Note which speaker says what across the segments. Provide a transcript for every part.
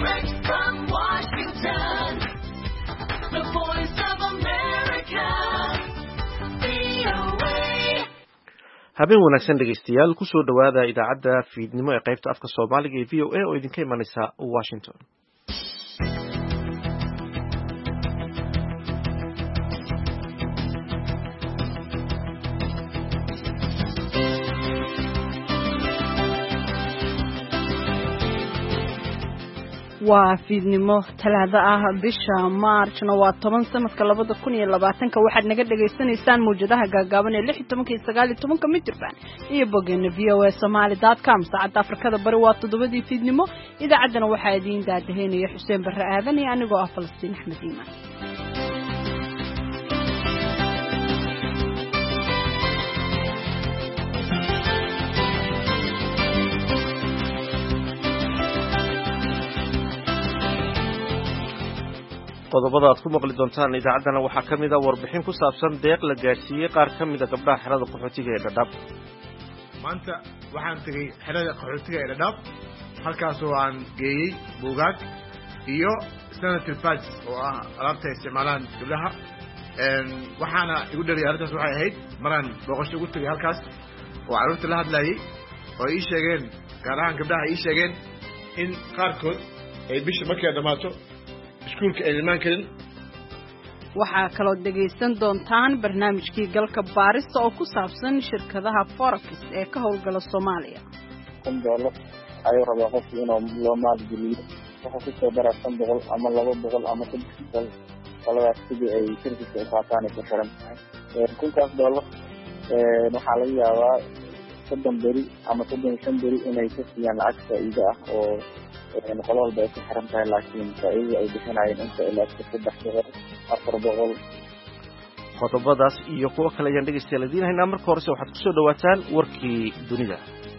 Speaker 1: Direct from Washington, the voice of America, VOA.
Speaker 2: habeen wanaagsan dhegeystayaal ku soo dhawaada idaacadda fiidnimo ee qaybta afka Soomaaliga ee VOA oo idinka imanaysa Washington.
Speaker 3: waa fiidnimo talaado ah bisha Maarchna waa 10 sanadka 2020 waxaad naga dhageysanaysaan muujadaha gaagaaban ee 16 iyo 19 mitirban iyo bogeena voasomali.com saacada Afrikada bari waa 7 fiidnimo idaacaddana waxaa idin daadaheynaya Xuseen Barre Aadan iyo anigoo ah Falastiin Axmed Iimaan.
Speaker 2: qodobada aad ku maqli doontaan idaacaddana waxaa ka mid ah warbixin ku saabsan deeq la gaarsiiyey qaar ka mid ah gabdhaha xerada qaxootiga ee Dhadhaab.
Speaker 4: maanta waxaan tegey xerada qaxootiga ee Dhadhaab halkaasoo aan geeyey buugaag iyo sanitary pads oo ah alaabta ay isticmaalaan gabdhaha waxaana igu dhaliyay arrintaas waxay ahayd maraan booqasho ugu tegey halkaas oo carruurta la hadlayay oo ii sheegeen gaar ahaan gabdhaha ii sheegeen in qaarkood ay bisha markay dhammaato iskuulka ay imaan karin.
Speaker 3: waxaa kaloo dhegaysan doontaan barnaamijkii galka baarista oo ku saabsan shirkadaha Forex ee ka howlgala Soomaaliya.
Speaker 5: $5 ayuu rabaa qofku inuu loo maalgeliyo waxa ku soo dara $500 ama $200 ama $300 qoladaas sidii ay shirkadda u qaataan ku xiran tahay $1,000 waxaa laga yaabaa 30 beri ama 35 beri inay ka siiyaan lacag faa'iido ah oo qolo walba ay ku xiran tahay laakiin faa'iido ay bixinayeen inta ilaa $300-400.
Speaker 2: qodobadaas iyo kuwa kale ayaan dhegeystayaal idiin haynaa. marka horese waxaad ku soo dhawaataan warkii dunida.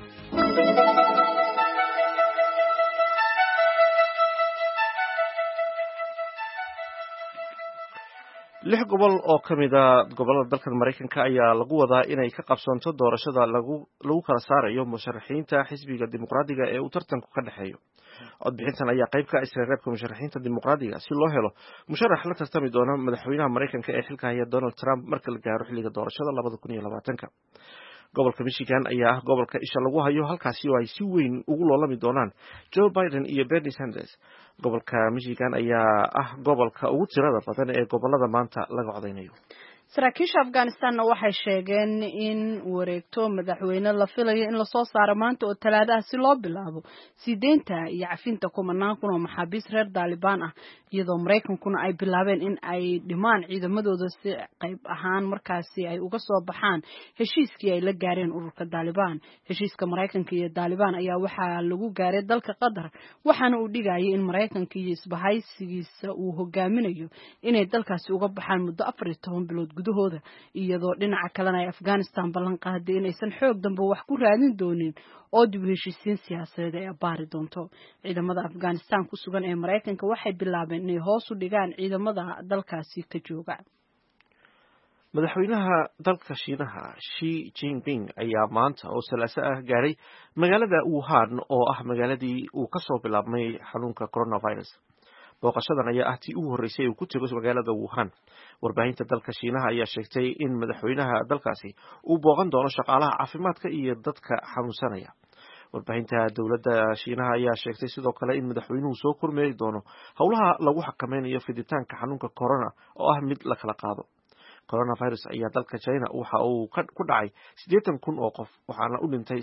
Speaker 2: 6 gobol oo ka mid ah gobollada dalka Mareykanka ayaa lagu wadaa inay ka qabsoonto doorashada lagu kala saarayo musharaxiinta xisbiga dimuqraadiga ee uu tartanku ka dhaxeeyo. codbixintan ayaa qayb ka ah isreebka musharaxiinta dimuqraadiga si loo helo musharax la tartami doona madaxweynaha Mareykanka ee xilka haya Donald Trump marka la gaaro xilliga doorashada 2020. gobolka Michigan ayaa ah gobolka isha lagu hayo halkaasi oo ay si weyn ugu loolami doonaan Joe Biden iyo Bernie Sanders. gobolka Michigan ayaa ah gobolka ugu tirada badan ee gobolada maanta laga codeynayo.
Speaker 3: saraakiisha Afghanistan waxay sheegeen in wareegto madaxweyne la filayo in la soo saaro maanta oo talaadaha si loo bilaabo sideenta iyo cafinta kumanaan kun oo maxaabiis reer Taliban ah iyadoo Mareykankuna ay bilaabeen in ay dhimaan ciidamadooda si qayb ahaan markaasi ay uga soo baxaan heshiiskii ay la gaareen ururka Taliban. heshiiska Mareykanka iyo Taliban ayaa waxaa lagu gaaray dalka Qatar waxaana uu dhigayay in Mareykanka iyo isbahaysigiisa uu hogaaminayo inay dalkaasi uga baxaan muddo 14 bilood gudahooda iyadoo dhinaca kalena ay Afghanistan ballan qaaday inaysan xoog dambe wax ku raadin doonin oo dib u heshiisiin siyaasadeed ay baari doonto. ciidamada Afghanistan ku sugan ee Mareykanka waxay bilaabeen inay hoos u dhigaan ciidamada dalkaasi ka jooga.
Speaker 2: madaxweynaha dalka Shiinaha Xi Jinping ayaa maanta oo Salaaso ah gaaray magaalada Wuhan oo ah magaaladii uu ka soo bilaabmay xanuunka coronavirus. booqashadan ayaa ah tii ugu horeysay uu ku tago magaalada Wuhan. warbaahinta dalka Shiinaha ayaa sheegtay in madaxweynaha dalkaasi uu booqan doono shaqaalaha caafimaadka iyo dadka xanuunsanaya. warbaahinta dawladda Shiinaha ayaa sheegtay sidoo kale in madaxweynuhu soo kormeeri doono howlaha lagu xakameynayo fiditaanka xanuunka corona oo ah mid la kala qaado. coronavirus ayaa dalka China waxa uu ku dhacay 80,000 oo qof waxaana u dhintay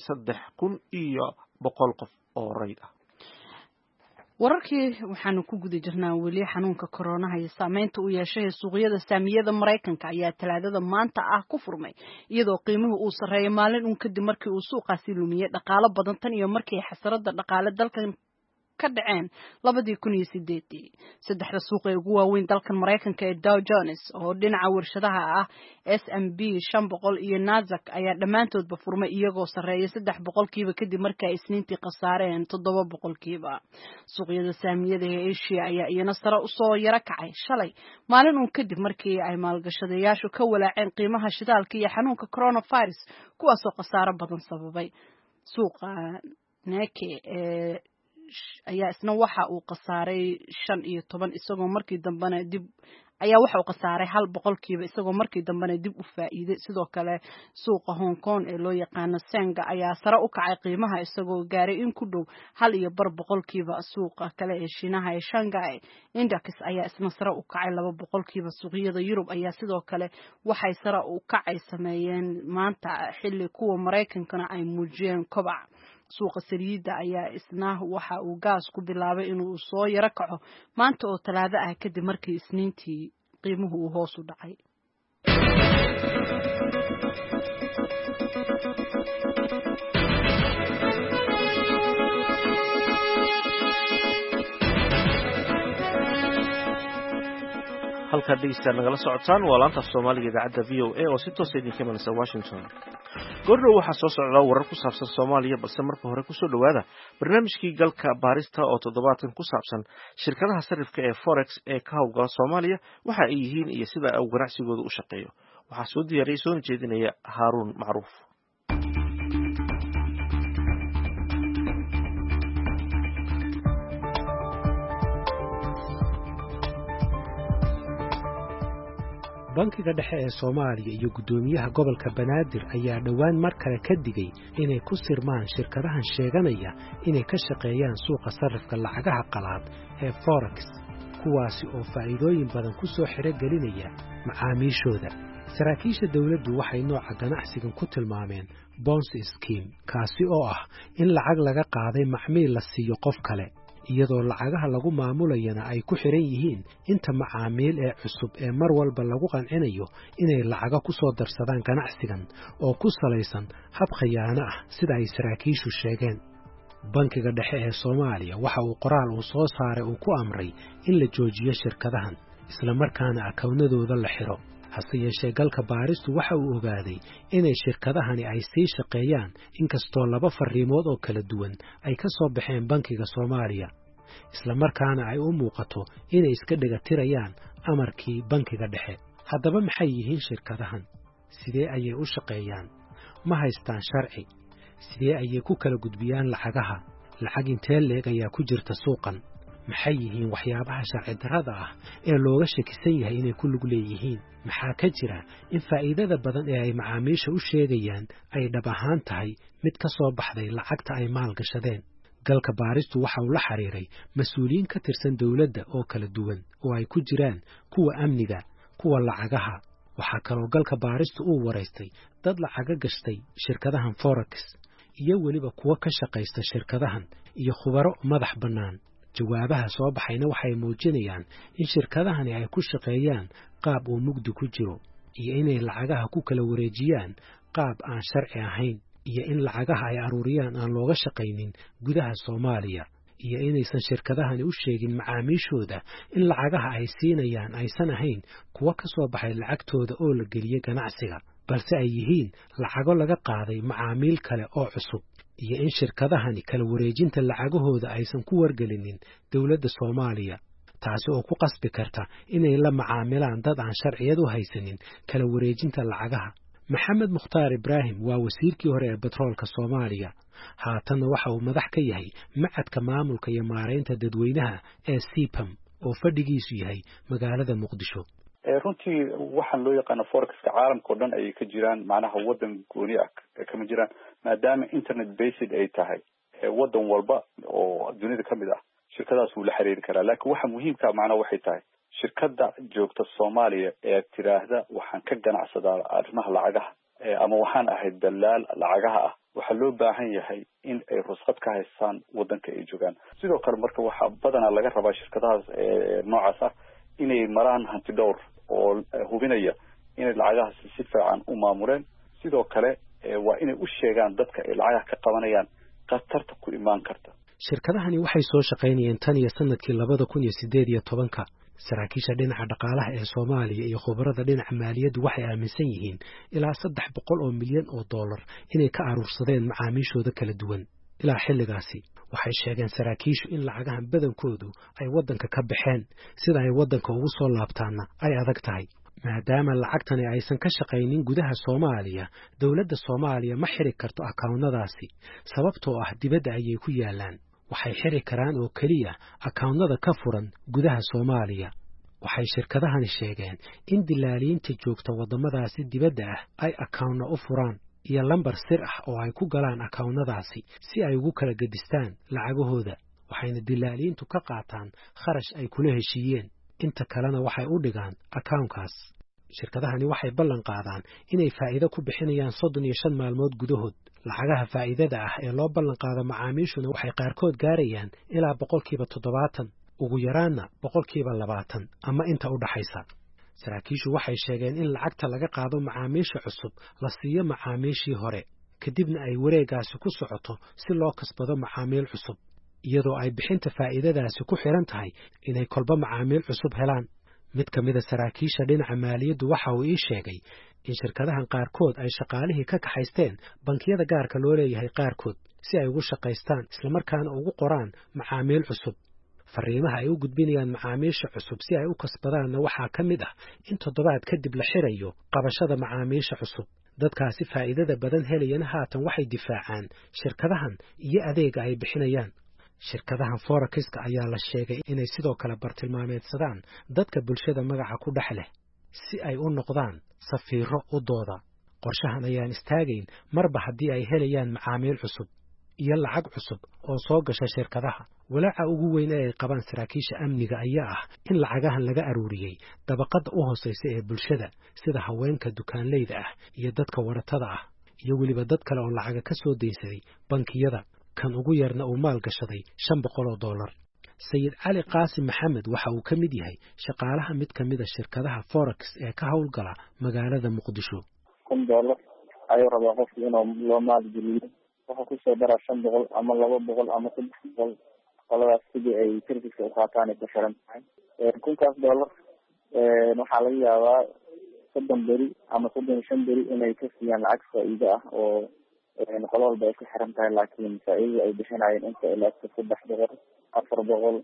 Speaker 2: 3,100 qof oo rayid ah.
Speaker 3: wararkii waxaanu ku guda jirnaa weli xanuunka corona iyo saameynta uu yeeshay suuqyada saamiyada Mareykanka ayaa talaadada maanta ah ku furmay iyadoo qiimuhu uu sareeyay maalin uun kadib markii uu suuqaasi lumiyay dhaqaale badan tan iyo markii xasarada dhaqaale dalkan ka dhaceen 2008. saddexda suuq ee ugu waaweyn dalkan Mareykanka ee Dow Jones oo dhinaca warshadaha ah S&P 500 iyo Nasdaq ayaa dhamaantoodba furmay iyagoo sareeyay 3% kadib markii ay Isniintii qasaareen 7%. suuqyada saamiyada ee Asia ayaa iyana sare u soo yara kacay shalay maalin uun kadib markii ay maalgashadayaashu ka walaaceen qiimaha shidaalka iyo xanuunka coronavirus kuwaas oo qasaaro badan sababay. suuqa Nikkei ee ayaa isna waxa uu khasaaray 15 isagoo markii dambana dib ayaa waxa uu khasaaray 1% isagoo markii dambana dib u faa'iiday sidoo kale suuqa Hong Kong ee loo yaqaan Senga ayaa sare u kacay qiimaha isagoo gaaray in ku dhow 1.5% suuqa kale ee Shiinaha ee Shanghai Index ayaa isna sare u kacay 2% suuqyada Yurub ayaa sidoo kale waxay sare u kacay sameeyeen maanta xilli kuwa Mareykankana ay muujiyeen kobac suuqa saliidda ayaa isna waxa uu gaas ku bilaabay inuu soo yara kaco maanta oo talaado ah kadib markii isniintii qiimuhu uu hoos u dhacay
Speaker 2: halka dhegeystayaal nagala socotaan waa laanta Soomaaliga idaacadda VOA oo si toos ah idinka imanaysa Washington. Goordhow waxaa soo socda warar ku saabsan Soomaaliya balse marka hore ku soo dhawaada barnaamijkii galka baarista oo toddobaadkan ku saabsan shirkadaha sarifka ee Forex ee ka howlgala Soomaaliya waxa ay yihiin iyo sida uu ganacsigooda u shaqeeyo. Waxaa soo diyaariyay soo jeedinaya Haaruun Macruuf.
Speaker 6: bankiga dhexe ee Soomaaliya iyo gudoomiyaha gobolka Banaadir ayaa dhawaan mar kale ka digay inay ku sirmaan shirkadahan sheeganaya inay ka shaqeeyaan suuqa sarifka lacagaha qalaad ee Forex kuwaasi oo faa'iidooyin badan ku soo xirogelinaya macaamiishooda. saraakiisha dawladdu waxay nooca ganacsigan ku tilmaameen bonds scheme kaasi oo ah in lacag laga qaaday macmiil la siiyo qof kale iyadoo lacagaha lagu maamulayana ay ku xiran yihiin inta macaamiil ee cusub ee mar walba lagu qancinayo inay lacaga ku soo darsadaan ganacsigan oo ku salaysan hab khiyaano ah sida ay saraakiishu sheegeen. bankiga dhexe ee Soomaaliya waxa uu qoraal uu soo saaray uu ku amray in la joojiyo shirkadahan isla markaana akawnadooda la xiro. hase yeeshee galka baaristu waxa uu ogaaday inay shirkadahani ay sii shaqeeyaan inkastoo laba fariimood oo kala duwan ay ka soo baxeen bankiga Soomaaliya isla markaana ay u muuqato inay iska dhigatirayaan amarkii bankiga dhexe. haddaba maxay yihiin shirkadahan? sidee ayay u shaqeeyaan? ma haystaan sharci? sidee ayay ku kala gudbiyaan lacagaha? lacag intee leeg ayaa ku jirta suuqan? maxay yihiin waxyaabaha sharci darrada ah ee looga shakisan yahay inay ku lug leeyihiin? maxaa ka jira in faa'iidada badan ee ay macaamiisha u sheegayaan ay dhab ahaan tahay mid ka soo baxday lacagta ay maalgashadeen? galka baaristu waxa uu la xiriiray mas'uuliyiin ka tirsan dawladda oo kala duwan oo ay ku jiraan kuwa amniga, kuwa lacagaha. waxaa kaloo galka baaristu uu waraystay dad lacaga gashtay shirkadahan Forex iyo weliba kuwa ka shaqaysta shirkadahan iyo khubaro madax bannaan. jawaabaha soo baxayna waxay muujinayaan in shirkadahani ay ku shaqeeyaan qaab uu mugdi ku jiro iyo inay lacagaha ku kala wareejiyaan qaab aan sharci ahayn iyo in lacagaha ay aruuriyaan aan looga shaqaynin gudaha Soomaaliya iyo inaysan shirkadahani u sheegin macaamiishooda in lacagaha ay siinayaan aysan ahayn kuwa ka soo baxay lacagtooda oo la geliyay ganacsiga balse ay yihiin lacago laga qaaday macaamiil kale oo cusub iyo in shirkadahani kala wareejinta lacagahooda aysan ku wargelinin dawladda Soomaaliya taasi oo ku qasbi karta inay la macaamilaan dad aan sharciyad u haysanin kala wareejinta lacagaha. Maxamed Mukhtaar Ibraahim waa wasiirkii hore ee batroolka Soomaaliya haatan waxa uu madax ka yahay macadka maamulka iyo maareynta dadweynaha ee CPAM oo fadhigiisu yahay magaalada Muqdisho.
Speaker 7: runtii waxaan loo yaqaan Forex-ka caalamka oo dhan ay ka jiraan macnaha wadan gooni ah kama jiraan maadaama internet based ay tahay wadan walba oo dunida kamid ah shirkadaas uu la xiriiri karaa. laakiin waxa muhiimka macnaha waxay tahay shirkada joogta Soomaaliya ee tiraahda waxaan ka ganacsadaa arrimaha lacagaha ama waxaan ahay dalaal lacagaha ah waxa loo baahan yahay in ay ruqsad ka haystaan wadanka ay joogaan. sidoo kale marka waxa badanaa laga rabaa shirkadahaas noocaas ah inay maraan hanti dhowr oo hubinaya inay lacagahaas si fiican u maamuleen. sidoo kale waa inay u sheegaan dadka ay lacagaha ka qabanayaan khatarta ku imaan karta.
Speaker 6: shirkadahani waxay soo shaqaynayeen tan iyo sanadkii 2018 saraakiisha dhinaca dhaqaalaha ee Soomaaliya iyo khubarada dhinaca maaliyaddu waxay aaminsan yihiin ilaa 300 oo milyan oo dollar inay ka aruursadeen macaamiishooda kala duwan. ilaa xilligaasi waxay sheegeen saraakiishu in lacagahan badankoodu ay wadanka ka baxeen sida ay wadanka ugu soo laabtaana ay adag tahay. maadaama lacagtani aysan ka shaqaynin gudaha Soomaaliya dawladda Soomaaliya ma xiri karto akawnadaasi sababtoo ah dibadda ayay ku yaalaan. waxay xiri karaan oo keliya akawnnada ka furan gudaha Soomaaliya. waxay shirkadahani sheegeen in dilaaliinta joogta waddamadaasi dibadda ah ay akawnno u furaan iyo lambar sir ah oo ay ku galaan akawnnadaasi si ay ugu kala gedistaan lacagahooda, waxayna dilaaliintu ka qaataan kharash ay kula heshiiyeen, inta kalena waxay u dhigaan akawnkaas. shirkadahani waxay ballan qaadaan inay faa'iido ku bixinayaan 35 maalmood gudahood. lacagaha faa'iidada ah ee loo ballan qaado macaamiishuna waxay qaarkood gaarayaan ilaa 70%, ugu yaraanna 20% ama inta u dhaxaysa. saraakiishu waxay sheegeen in lacagta laga qaado macaamiisha cusub la siiyo macaamiishii hore, kadibna ay wareegaasi ku socoto si loo kasbado macaamiil cusub, iyadoo ay bixinta faa'iidadaasi ku xiran tahay inay kolba macaamiil cusub helaan. mid ka mid a saraakiisha dhinaca maaliyaddu waxa uu ii sheegay in shirkadahan qaarkood ay shaqaalihii ka kaxaysteen bankiyada gaarka loo leeyahay qaarkood si ay ugu shaqaystaan islamarkaana ugu qoraan macaamiil cusub. fariimaha ay u gudbinayaan macaamiisha cusub si ay u kasbadaanna waxaa ka mid ah in toddobaad kadib la xirayo qabashada macaamiisha cusub. dadkaasi faa'iidada badan helayana haatan waxay difaacaan shirkadahan iyo adeega ay bixinayaan. shirkadahan forexiska ayaa la sheegay inay sidoo kale bartilmaameedsadaan dadka bulshada magaca ku dhex leh si ay u noqdaan safiiro u dooda. qorshahan ayaan istaagayn marba haddii ay helayaan macaamiil cusub iyo lacag cusub oo soo gasha shirkadaha. walaaca ugu weyn ee ay qabaan saraakiisha amniga ayaa ah in lacagahan laga aruuriyey dabaqadda u hooseysa ee bulshada sida haweenka dukaanleyda ah iyo dadka waratada ah iyo weliba dad kale oo lacaga ka soo deysaday bankiyada, kan ugu yarna uu maal gashaday $500. sayid cali qaasim maxamed waxa uu ka mid yahay shaqaalaha mid ka mid a shirkadaha forex ee ka howlgala magaalada muqdisho.
Speaker 5: $1 ayuu rabaa qofki inuu loo maalgeliyo, wuxuu kusoo daraa 500 ama 200 ama 300 qoladaas sidii ay serviceka u qaataan ay ku xiran tahay. $1,000 waxaa laga yaabaa 30 beri ama 35 beri inay ka siiyaan lacag faa'iido ah oo qolo walba ay ku xiran tahay, laakiin faa'iidada ay bixinayeen inta ilaa 300, 400,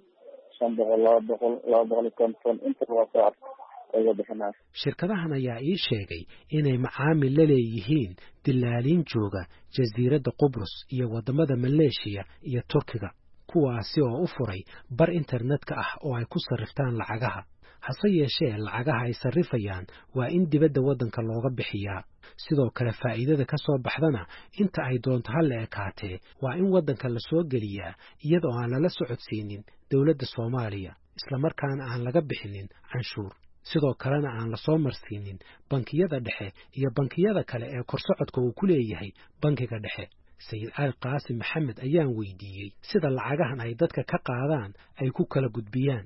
Speaker 5: 500, 200, 250 inta waa soo ayay bixinayaan.
Speaker 6: shirkadahan ayaa ii sheegay inay macaamil la leeyihiin dilaaliin jooga jasiiradda Qubrus iyo wadamada Maleeshiya iyo Turkiga, kuwaasi oo u furay bar internetka ah oo ay ku sarriftaan lacagaha. hase yeeshee lacagaha ay sarrifayaan waa in dibadda waddanka looga bixiyaa. sidoo kale faa'iidada ka soo baxdana inta ay doonto ha la ekaatee waa in waddanka la soo geliyaa iyadoo aan lala socodsiinin dowladda Soomaaliya, islamarkaana aan laga bixinin canshuur. sidoo kalena aan la soo marsiinin bankiyada dhexe iyo bankiyada kale ee korsocodka uu ku leeyahay bankiga dhexe. sayid cali qaasim maxamed ayaan weydiiyey sida lacagahan ay dadka ka qaadaan ay ku kala gudbiyaan.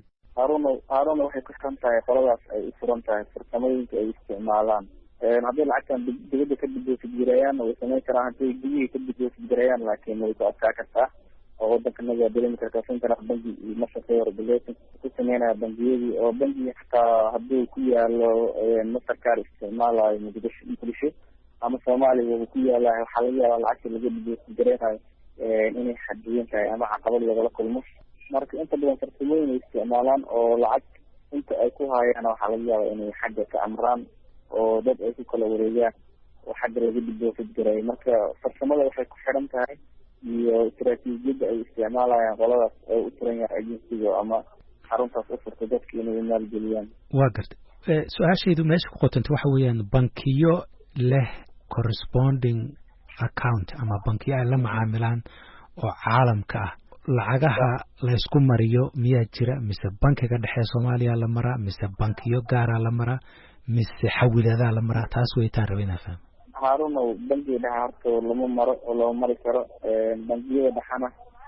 Speaker 5: Haruna waxay ku xiran tahay qoladaas ay u furan tahay farsamooyinka ay isticmaalaan. haddii lacagtan dibadda ka dibdoosigirayaan way samayn karaan, haddii gudihii ka dibdoosigirayaan laakiin way ku adkaa kartaa oo waddankanaga dareemi kartaa central banki iyo mastercard regulation ku sameynaya bangiyadii oo bangiga xataa hadduu ku yaalo mastercard isticmaalayo muqdisho ama Soomaaliya uu ku yaalayo waxaa laga yaabaa lacagta laga dibdoosigiraynayo inay xadidan tahay ama caqabad lagala kulmo. marka inta badan farsamooyin ay isticmaalaan oo lacag inta ay ku hayaan waxaa laga yaabaa inay xagga ka amraan oo dad ay ku kala wareegaan oo xagga laga dibdoosigirayo. marka farsamada waxay ku xiran tahay iyo istaraatiijiyadda ay isticmaalayaan qoladaas oo u furan yahay agensiga ama xaruntaas u furta dadka inay maalgeliyaan.
Speaker 6: waa gartay. su-aashaydu meesha ku qotanta waxa weeyaan bankiyo leh corresponding account ama bankiyo ay la macaamilaan oo caalamka ah, lacagaha la isku mariyo miyaa jira mise bankiga dhexe Soomaaliya la maraa mise bankiyo gaara la maraa mise xawilada la maraa? taas weytaan rabina faham.
Speaker 5: Haruna bankiga dhexe horta lama maro oo lama mari karo. bangiyada dhexana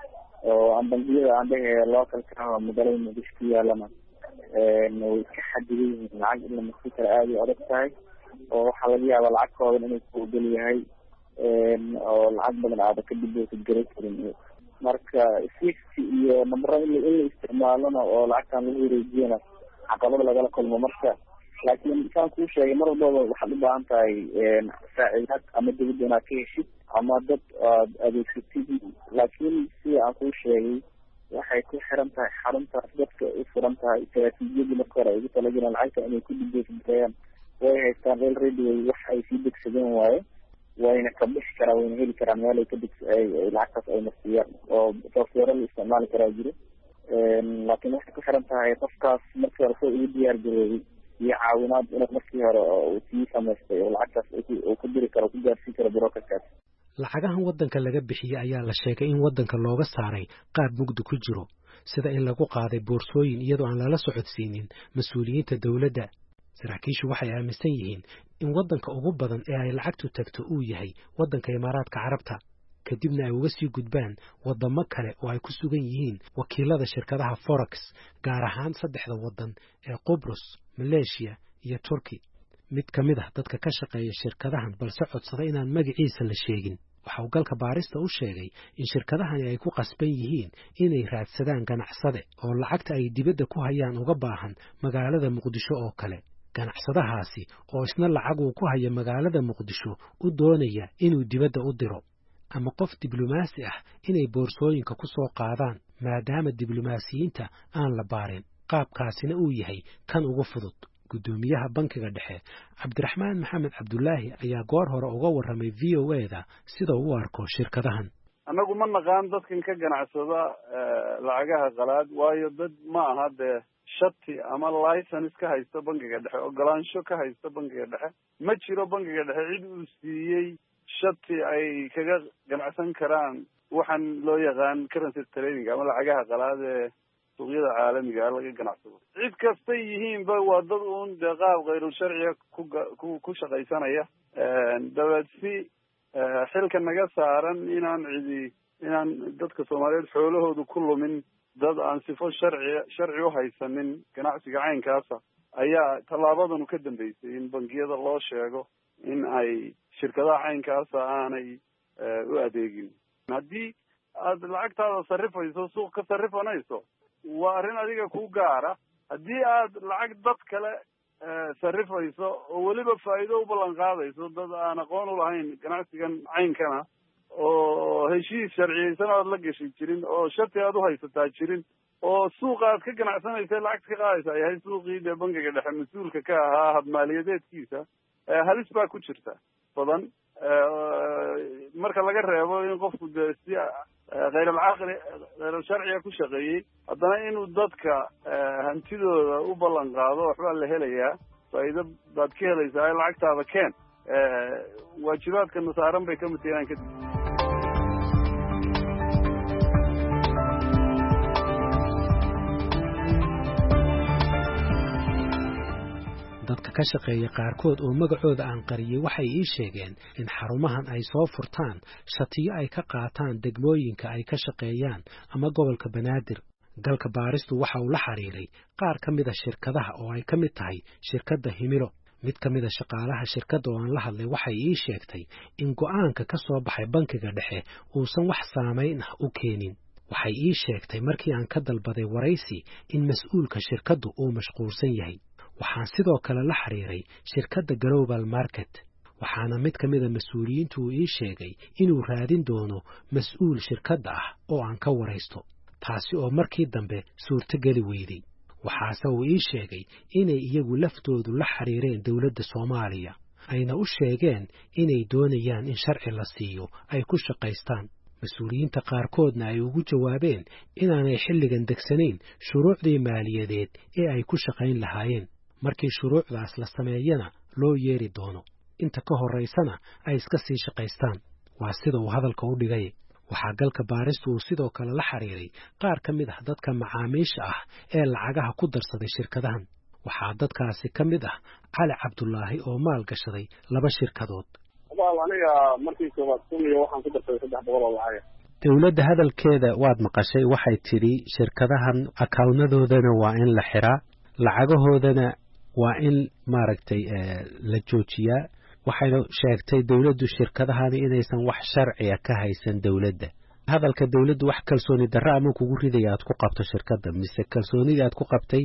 Speaker 5: oo aan bangiyada aan dhehe localka ah magaalada Muqdisho ku yaalana way ka xadidan yihiin lacag in la masi karo aad ay adag tahay oo waxaa laga yaabaa lacagtooda inay ku ogol yahay oo lacag badan aada ka dibdoosigari karin. marka sixty iyo number in la isticmaalana oo lacagtan lagu wareejiyana caqabad lagala kulmo. marka laakiin saan kuu sheegay mar walbaba waxaad u baahan tahay saacidaad ama dawladda inaad ka heshid ama dad aad adeegsatid. laakiin sida aan kuu sheegay waxay ku xiran tahay xaruntaas dadka u furan tahay istaraatiijiyadii marka hore ay ugu talageleen lacagta inay ku dibdoosigirayaan way haystaan already wax ay sii degsadeen waaye wayna ka bixi karaan wayna heli karaan meel ay kadib lacagtaas ay marsiiyaan oo software la isticmaali karaa jiro laakiin waxay ku xiran tahay qofkaas markii hore soo ugu diyaar garoobay iyo caawinaad inuu markii hore uu sii samaystay oo lacagtaas uu ku diri karo ku gaarsiin karo brokerkaas.
Speaker 6: lacagahan waddanka laga bixiyey ayaa la sheegay in waddanka looga saaray qaab mugdi ku jiro sida in lagu qaaday boorsooyin iyadoo aan lala socodsiinin mas-uuliyiinta dowladda. saraakiishu waxay aaminsan yihiin in waddanka ugu badan ee ay lacagtu tagto uu yahay waddanka Imaaraadka Carabta, kadibna ay uga sii gudbaan waddamo kale oo ay ku sugan yihiin wakiilada shirkadaha Forex, gaar ahaan 3 waddan ee Qubrus, Malaysia iyo Turkey. mid ka mid ah dadka ka shaqeeya shirkadahan balse codsaday inaan magaciisa la sheegin waxa uu galka baarista u sheegay in shirkadahani ay ku qasban yihiin inay raadsadaan ganacsade oo lacagta ay dibadda ku hayaan uga baahan magaalada Muqdisho oo kale. ganacsadahaasi oo isna lacag uu ku haya magaalada Muqdisho u doonaya inuu dibadda u diro, ama qof diblomaasi ah inay boorsooyinka ku soo qaadaan maadaama diblomaasiyiinta aan la baarin. qaabkaasina uu yahay kan ugu fudud. gudoomiyaha bankiga dhexe Cabdiraxmaan Maxamed Cabdullaahi ayaa goor hore uga warramay VOA-da sida uu u arko shirkadahan.
Speaker 8: anagu ma naqaan dadkan ka ganacsada lacagaha qalaad, waayo dad ma aha dee shati ama license ka haysta bankiga dhexe, ogolaansho ka haysta bankiga dhexe. ma jiro bankiga dhexe cid uu siiyey shati ay kaga ganacsan karaan waxaan loo yaqaan currency trading ama lacagaha qalaad ee suuqyada caalamiga laga ganacsado. cid kastay yihiinba waa dad uun dee qaab khayru sharciga ku shaqaysanaya. dabeed si xilka naga saaran inaan dadka Soomaaliyeed xoolahoodu ku lumin dad aan sifo sharci u haysanin ganacsiga caynkaasa ayaa tallaabadanu ka dambeysay in bangiyada loo sheego in ay shirkadaha caynkaasa aanay u adeegin. haddii aad lacagtaada sarrifayso suuq ka sarrifanayso waa arrin adiga ku gaara. haddii aad lacag dad kale sarrifayso oo weliba faa'iido u ballan qaadayso dad aan aqoon u lahayn ganacsigan caynkana oo heshiis sharciyeysan aad la gashi jirin oo shati aad u haysataa jirin oo suuqa aad ka ganacsanaysa lacagta ka qaadaysa yahay suuqii dee bankiga dhexe mas-uulka ka ahaa habmaaliyadeedkiisa, halis baa ku jirta badan. marka laga reebo in qofku dee si khayr sharciga ku shaqeeyey, haddana inuu dadka hantidooda u ballan qaado waxbaa la helayaa, faa'iido baad ka helaysaa, lacagtaada keen. waajibaadka nasaaran bay ka matalaan kadib.
Speaker 6: dadka ka shaqeeya qaarkood oo magacooda aan qariyay waxay ii sheegeen in xarumahan ay soo furtaan shatiyo ay ka qaataan degmooyinka ay ka shaqeeyaan ama gobolka Banaadir. galka baaristu waxa uu la xiriiray qaar ka mid ah shirkadaha oo ay ka mid tahay shirkadda Himilo. mid ka mid ah shaqaalaha shirkadda oo aan la hadlay waxay ii sheegtay in go'aanka ka soo baxay bankiga dhexe uusan wax saameyn ah u keenin. waxay ii sheegtay markii aan ka dalbaday waraysi in mas'uulka shirkaddu uu mashquulsan yahay. waxaan sidoo kale la xiriiray shirkadda Global Market, waxaana mid ka mid ah mas'uuliyiintu uu ii sheegay inuu raadin doono mas'uul shirkadda ah oo aan ka waraysto, taasi oo markii dambe suurtageli weyday. waxaase uu ii sheegay inay iyagu laftoodu la xiriireen dowladda Soomaaliya, ayna u sheegeen inay doonayaan in sharci la siiyo ay ku shaqaystaan. mas-uuliyiinta qaarkoodna ay ugu jawaabeen inaanay xilligan degsanayn shuruucdii maaliyadeed ee ay ku shaqayn lahaayeen. markii shuruucdaas la sameeyana loo yeeri doono, inta ka horeysana ay iska sii shaqaystaan. waa sida uu hadalka u dhigay. waxaa galka baaristu uu sidoo kale la xiriiray qaar ka mid ah dadka macaamiisha ah ee lacagaha ku darsaday shirkadahan. waxaa dadkaasi ka mid ah Cali Cabdullaahi oo maal gashaday 2 shirkadood.
Speaker 5: aniga markii koowaad sumiyo waxaan ku darsaday 300 oo lacag.
Speaker 6: dowladda hadalkeeda waad maqashay, waxay tidhi shirkadahan akawnnadoodana waa in la xiraa, lacagahoodana waa in maaragtay la joojiyaa. waxayna sheegtay dowladdu shirkadahani inaysan wax sharciya ka haysan dowladda. hadalka dowladdu wax kalsooni darro ama kugu ridaya aad ku qabto shirkadda, mise kalsoonida aad ku qabtay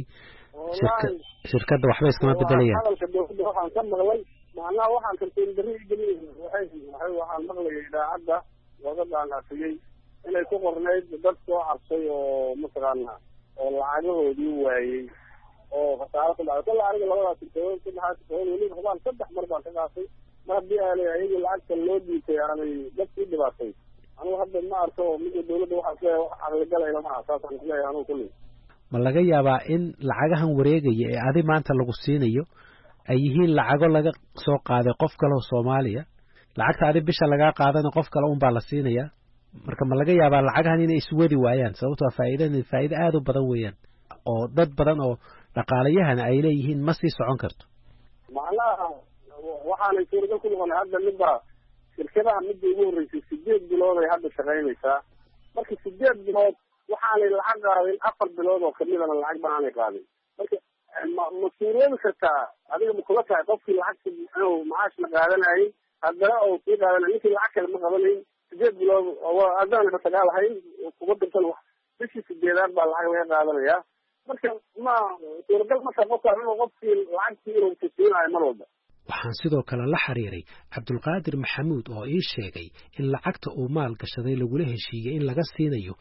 Speaker 6: shirkadda waxba iskama bedelayaan.
Speaker 5: hadalka dowladda waxaan ka maqlay macnaha waxaan kalsooni darro geliyay waxaan maqlayay idaacadda wadadaan afiyey inay ku qornayd dad soo cabsay oo mataqaana oo lacagahoodii waayey oo khasaaro ku dhacay. kala aniga 2 shirkadood weliba hubaan 3 mar baan ka qaatay mar haddii aanay ayaga lacagta loo dhiibtay aanay dadkii dhibaatay anigu hadda ma arko midda dawladda waxaa isleeyahay wax caqligalay lama aha saasaan isleeyahay anigu kulli
Speaker 6: ma laga yaabaa in lacagahan wareegaya ee adi maanta lagu siinayo ay yihiin lacago laga soo qaaday qof kale oo Soomaaliya lacagta adi bisha laga qaadana qof kale un baa la siinayaa marka ma laga yaabaa lacagahan inay iswadi waayaan sababtoo ah faa'iido aad u badan weeyaan oo dad badan oo dhaqaalayahana ay leeyihiin ma sii socon karto
Speaker 5: macnaha waxaanay suuragal ku noqonay hadda midba shirkadaha midda ugu horreysay 8 bilood ay hadda shaqaynaysaa marka 8 bilood waxaanay lacag qaadin 4 bilood oo kamidana lacag baanay qaadin marka mas-uuliyada kartaa adiga ma kula tahay qofkii lacagta inuu macaash la qaadanayay haddana oo sii qaadanay ninkii lacag kale ma qabanayn 8 bilood oo adaan sagaal ahayn kuga dirtan bishii 8aad baa lacag laga qaadanayaa marka ma suuragal marka qofkii lacagtii inuu tusiinayo mar walba
Speaker 6: waxaan sidoo kale la xiriiray Cabdulqaadir Maxamuud oo ii sheegay in lacagta uu maal gashaday lagula heshiiyay in laga siinayo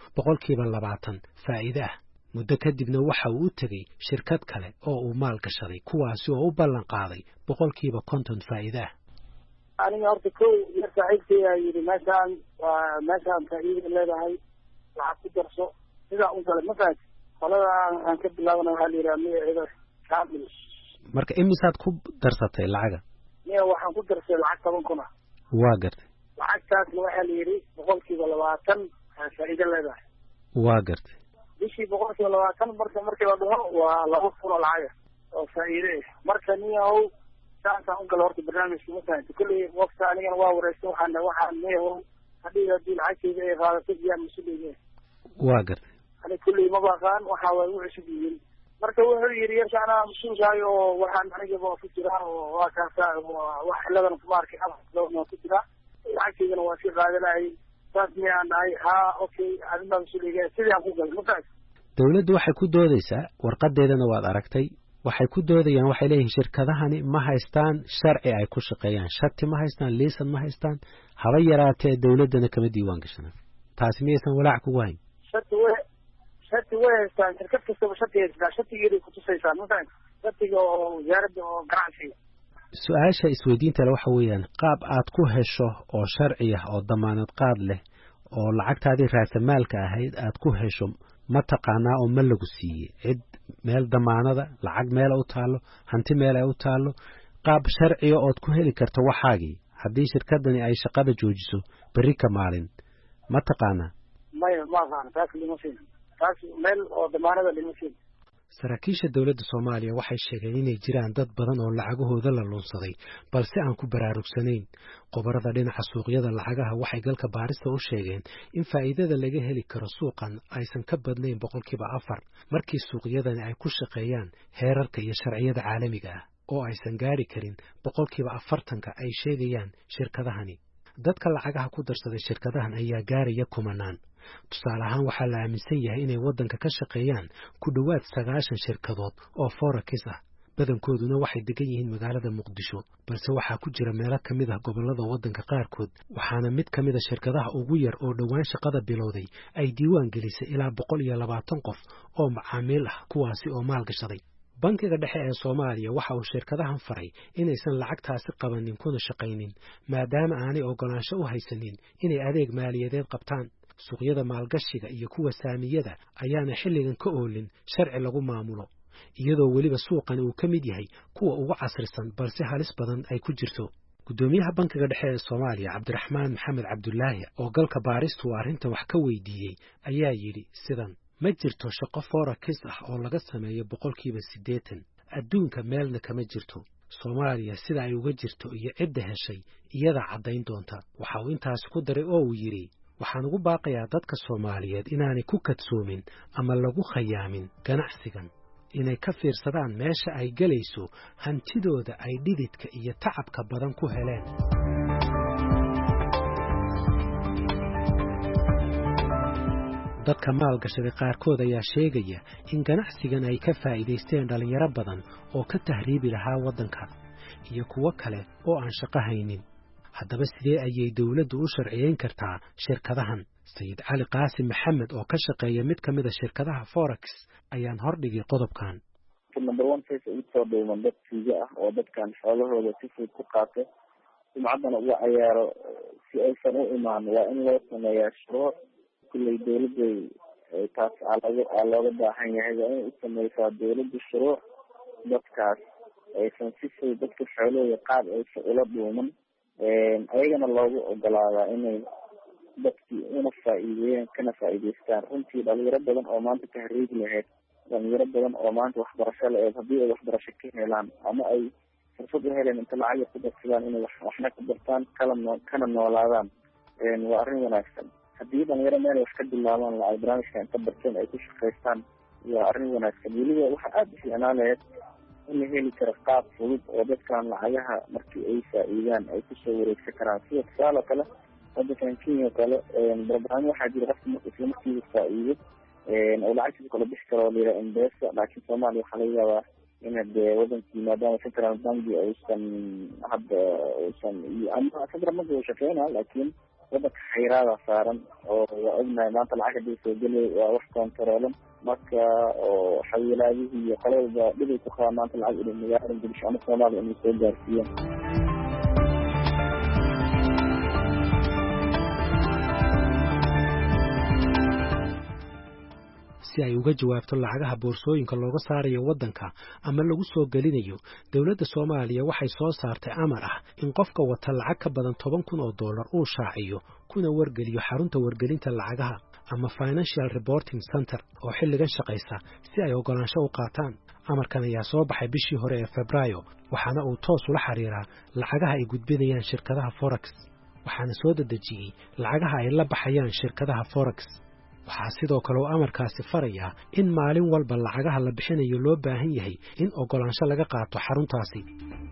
Speaker 6: 20% faa'iido ah muddo kadibna waxa uu u tagay shirkad kale oo uu maal gashaday kuwaasi oo u ballan qaaday 50% faa'iido ah
Speaker 5: aniga horta kow yar saaxiibkay ayaa yidhi meeshaan faa'iido leedahay lacag ku darso sidaa un kale ma fahanti qolada aan ka bilaabana waxaa la yidhaha magaceeda kaamil
Speaker 6: marka imisaad ku darsatay lacaga
Speaker 5: miya waxaan ku darsay lacag 10,000 ah
Speaker 6: waa gartay
Speaker 5: lacagtaasna waxaa la yidhi 20% faa'iido leedahay
Speaker 6: waa gartay
Speaker 5: bishii 20% markii la dhaho waa 2,000 oo lacag oo faa'iido marka niyahow saasaan u gala horta barnaamijka ma fahanti kulli waqti anigana waa wareystay waxaan niyahow haddii lacagtayda ay qaadato biyaan mas-uuliyiin
Speaker 6: waa gartay
Speaker 5: ani kulli ma baqaan waxa way u cusub yihiin marka wuxuu yiri yarshana masuulkaay oo waxaan aniga ku jiraa oo waa kaasa wax ladan ku markay afdoono ku jira lacagteedana waa si qaadanay taas miyaan ay ha okay adina masuuliga sidii ku gal markaas
Speaker 6: dawladdu waxay ku doodaysaa warqadeedana waad aragtay waxay ku doodayaan waxay leeyihiin shirkadahani ma haystaan sharci ay ku shaqeeyaan shati ma haystaan liisan ma haystaan haba yaraatee dawladana kama diiwaan gashanaa taasi miyaysan walaac ku wayn
Speaker 5: shati way haystaan shirkad kastaba shatigeeday ku tusaysaa masalan shatiga oo wasaaradda oo ganacsiga
Speaker 6: su-aasha isweydiinta le waxa weeyaan qaab aad ku hesho oo sharci ah oo damaanad qaad leh oo lacagtaadii raasamaalka ahayd aad ku hesho ma taqaanaa oo ma lagu siiyey cid meel damaanada lacag meel u taalo hanti meel ay u taalo qaab sharciga ood ku heli karto waxaagii haddii shirkadani ay shaqada joojiso berri ka maalin ma taqaanaa
Speaker 5: maya ma aqaan taas lima siin taas meel oo damaanada lima siin
Speaker 6: saraakiisha dawladda Soomaaliya waxay sheegeen inay jiraan dad badan oo lacagahooda la lunsaday balse aan ku baraarugsanayn qobarada dhinaca suuqyada lacagaha waxay galka baarista u sheegeen in faa'iidada laga heli karo suuqan aysan ka badnayn 4% markii suuqyadani ay ku shaqeeyaan heerarka iyo sharciyada caalamiga ah oo aysan gaari karin 40% ay sheegayaan shirkadahani dadka lacagaha ku darsaday shirkadahan ayaa gaaraya kumanaan tusaale ahaan waxaa la aaminsan yahay inay waddanka ka shaqeeyaan ku dhowaad 90 shirkadood oo forex ah badankooduna waxay degan yihiin magaalada Muqdisho balse waxaa ku jira meelo ka mid ah gobolada waddanka qaarkood waxaana mid ka mid ah shirkadaha ugu yar oo dhawaan shaqada bilowday ay diiwaan gelisay ilaa 120 qof oo macaamiil ah kuwaasi oo maal gashaday bankiga dhexe ee Soomaaliya waxa uu shirkadahan faray inaysan lacagtaasi qabanin kuna shaqaynin maadaama aanay ogolaansho u haysanin inay adeeg maaliyadeed qabtaan suuqyada maalgashiga iyo kuwa saamiyada ayaana xilligan ka oolin sharci lagu maamulo iyadoo weliba suuqan uu ka mid yahay kuwa ugu casrisan balse halis badan ay ku jirto gudoomiyaha bankiga dhexe ee Soomaaliya Cabdiraxmaan Maxamed Cabdullaahi oo galka baaristu arrintan wax ka weydiiyay ayaa yiri sidan ma jirto shaqo forex ah oo laga sameeyo 80% adduunka meelna kama jirto Soomaaliya sida ay uga jirto iyo cidda heshay iyada cadayn doonta waxa uu intaas ku daray oo uu yiri waxaan ugu baaqayaa dadka Soomaaliyeed inaanay ku kadsoomin ama lagu khayaamin ganacsigan inay ka fiirsadaan meesha ay galayso hantidooda ay dhididka iyo tacabka badan ku heleen dadka maalgashaday qaarkood ayaa sheegaya in ganacsigan ay ka faa'iideysteen dhalinyaro badan oo ka tahriibi lahaa waddanka iyo kuwo kale oo aan shaqo haynin haddaba sidee ayay dawladdu u sharciyeyn kartaa shirkadahan sayid cali qaasim maxamed oo ka shaqeeya mid ka mid a shirkadaha forex ayaan hordhigay qodobkan
Speaker 5: number 1 face ugu soo dhawaan dad tiiga ah oo dadkan xoolahooda si fudud ku qaata sumcaddana uga cayaaro si aysan u imaan waa in loo sameeyaa shuruuc kulley dawladday taas looga baahan yahay waa inay u sameysaa dawladda shuruuc dadkaas aysan si fudud dadka xoolahooda qaab aysan ula dhuuman ayagana loogu ogolaadaa inay dadkii una faa'iideeyaan kana faa'iideystaan runtii dhalinyaro badan oo maanta tahriib lahayd dhalinyaro badan oo maanta waxbarasho la-eed haddii ay waxbarasho ka helaan ama ay fursad u heleen inta lacag yar ku darsadaan inay waxna ku dartaan kana noolaadaan waa arrin wanaagsan haddii dhalinyaro meel wax ka bilaabaan lacag barnaamijka inta barteen ay ku shaqaystaan waa arrin wanaagsan weliba waxaa aada u fiicnaa lahayd in la heli karo qaab fudud oo dadkan lacagaha markii ay faa'iidaan ay kusoo wareegsan karaan sida tusaale kale wadankan Kenya oo kale barnaamij waxaa jira qofka isla markiiba faa'iido oo lacagtiisa kala bixi karo lira M-Pesa laakiin Soomaaliya waxaa laga yaabaa in hadee wadankii maadaama central banki aysan hadda uusan ama central banki uu shaqeynaa laakiin wadanka xayiraada saaran oo waa ognahay maanta lacag hadii soo gelay waa wax kontaroolan marka oo xawilaadihii iyo qalabba dhibay ku qabaan maanta lacag inay magaalada Muqdisho ama Soomaaliya inay soo gaarsiiyaan
Speaker 6: si ay uga jawaabto lacagaha boorsooyinka looga saarayo waddanka ama lagu soo gelinayo dawladda Soomaaliya waxay soo saartay amar ah in qofka wata lacag ka badan $10,000 uu shaaciyo kuna wargeliyo xarunta wargelinta lacagaha ama Financial Reporting Center oo xilligan shaqaysa si ay ogolaansho u qaataan amarkan ayaa soo baxay bishii hore ee Febraayo waxaana uu toos ula xiriiraa lacagaha ay gudbinayaan shirkadaha Forex waxaana soo dedejiyay lacagaha ay la baxayaan shirkadaha Forex waxaa sidoo kale uu amarkaasi farayaa in maalin walba lacagaha la bixinayo loo baahan yahay in ogolaansho laga qaato xaruntaasi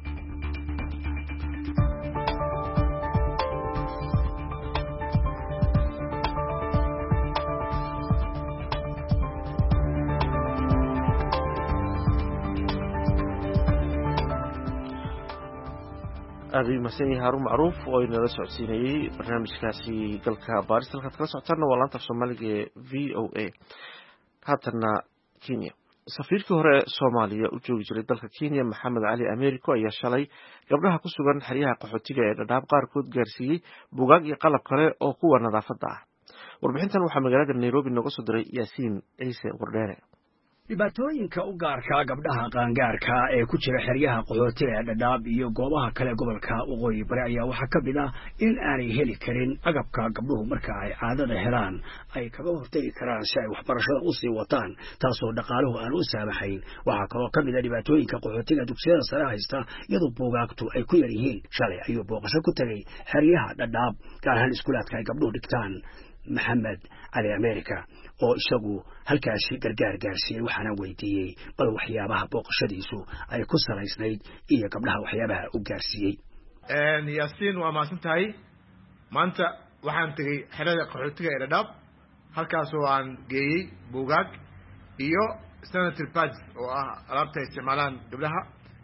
Speaker 2: aad u mahadsan yahay Haruun Macruuf oo inala socodsiinayay barnaamijkaasi galka baaris halkaad kala socotaan waa laanta Soomaaliga ee VOA haatana Kenya safiirkii hore Soomaaliya u joogi jiray dalka Kenya Maxamed Cali Americo ayaa shalay gabdhaha ku sugan xeryaha qaxootiga ee Dadaab qaarkood gaarsiiyay buugaag iyo qalab kale oo kuwa nadaafadda ah warbixintan waxaa magaalada Nairobi nooga soo diray Yaasiin Ciise Wardheere
Speaker 9: dhibaatooyinka u gaarka gabdhaha qaangaarka ee ku jira xeryaha qaxootiga ee Dadaab iyo goobaha kale gobolka Waqooyi Bari ayaa waxaa ka mid ah in aanay heli karin agabka gabdhuhu marka ay caadada helaan ay kaga hortagi karaan si ay waxbarashada u sii wataan taasoo dhaqaaluhu aan u saamaxayn waxaa kaloo ka mid ah dhibaatooyinka qaxootiga dugsiyada sare haysta iyadoo buugaagtu ay ku yar yihiin shalay ayuu booqasho ku tagay xeryaha Dadaab gaar ahaan iskuulaadka ay gabdhuhu dhigtaan Maxamed Cali America oo isagu halkaasi gargaar gaarsiiyay waxaana weydiiyey bal waxyaabaha booqashadiisu ay ku salaysnayd iyo gabdhaha waxyaabaha u gaarsiiyey
Speaker 4: Yaasiin waa maasan tahay maanta waxaan tagay xerada qaxootiga ee Dadaab halkaas oo aan geeyay buugaag iyo sanitary pads oo ah alaabta isticmaalaan gabdhaha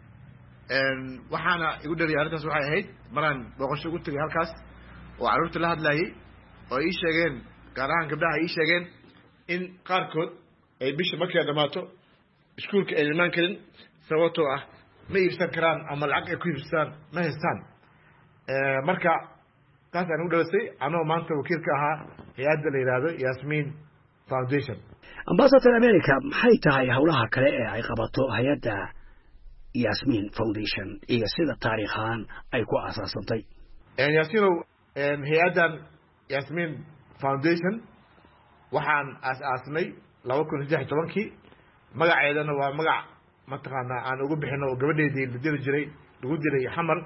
Speaker 4: waxaana igu dhaliyay arrintaas waxay ahayd maraan booqasho ugu tagay halkaas oo carruurta la hadlayay oo ii sheegeen gaar ahaan gabdhaha ii sheegeen in qaarkood ay bisha markay dhamaato iskuulka ay imaan karin sababtoo ah ma iibsan karaan ama lacag ay ku iibsadaan ma haystaan marka taas aan ugu dhalisay anoo maanta wakiilka ahaa hay-adda la yidhaahdo Yasmin Foundation
Speaker 9: Ambassador America maxay tahay howlaha kale ee ay qabato hay-adda Yasmin Foundation iyo sida taariikhan ay ku asaasantay
Speaker 4: Yaasinow hay-addan Yasmin Foundation waxaan aas-aasnay 2016 magaceedana waa magac mataqaanaa aan ugu bixino oo gabadheedii la diri jiray lagu diray xamar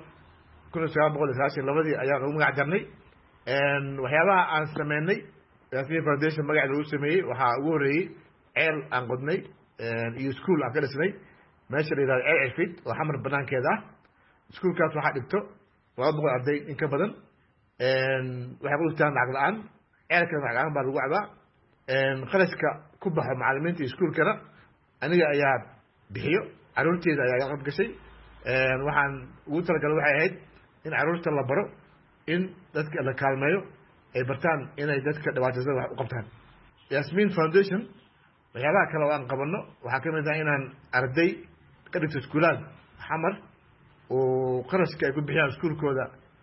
Speaker 4: 1992 ayaan ugu magac darnay waxyaabaha aan sameynay Yasmin Foundation magaceeda lagu sameeyey waxaa ugu horeeyey ceel aan qodnay iyo iskuul aan ka dhisnay meesha la yidhahdo ceel cirfid oo xamar banaankeeda ah iskuulkaas waxaa dhigto 200 arday in ka badan waxay ku dhigtaan lacag la-aan ceelkana lacag la-aan baa lagu cabaa qarashka ku baxo macallimiinta iskuulkana aniga ayaa bixiyo carruurteeda ayaa qayb gashay waxaan ugu talagalay waxay ahayd in carruurta la baro in dadka la kaalmeeyo ay bartaan inay dadka dhibaataysan wax u qabtaan Yasmin Foundation waxyaabaha kale oo aan qabanno waxaa ka mid ah inaan arday ka dhigto iskuulaad xamar oo qarashka ay ku bixiyaan iskuulkooda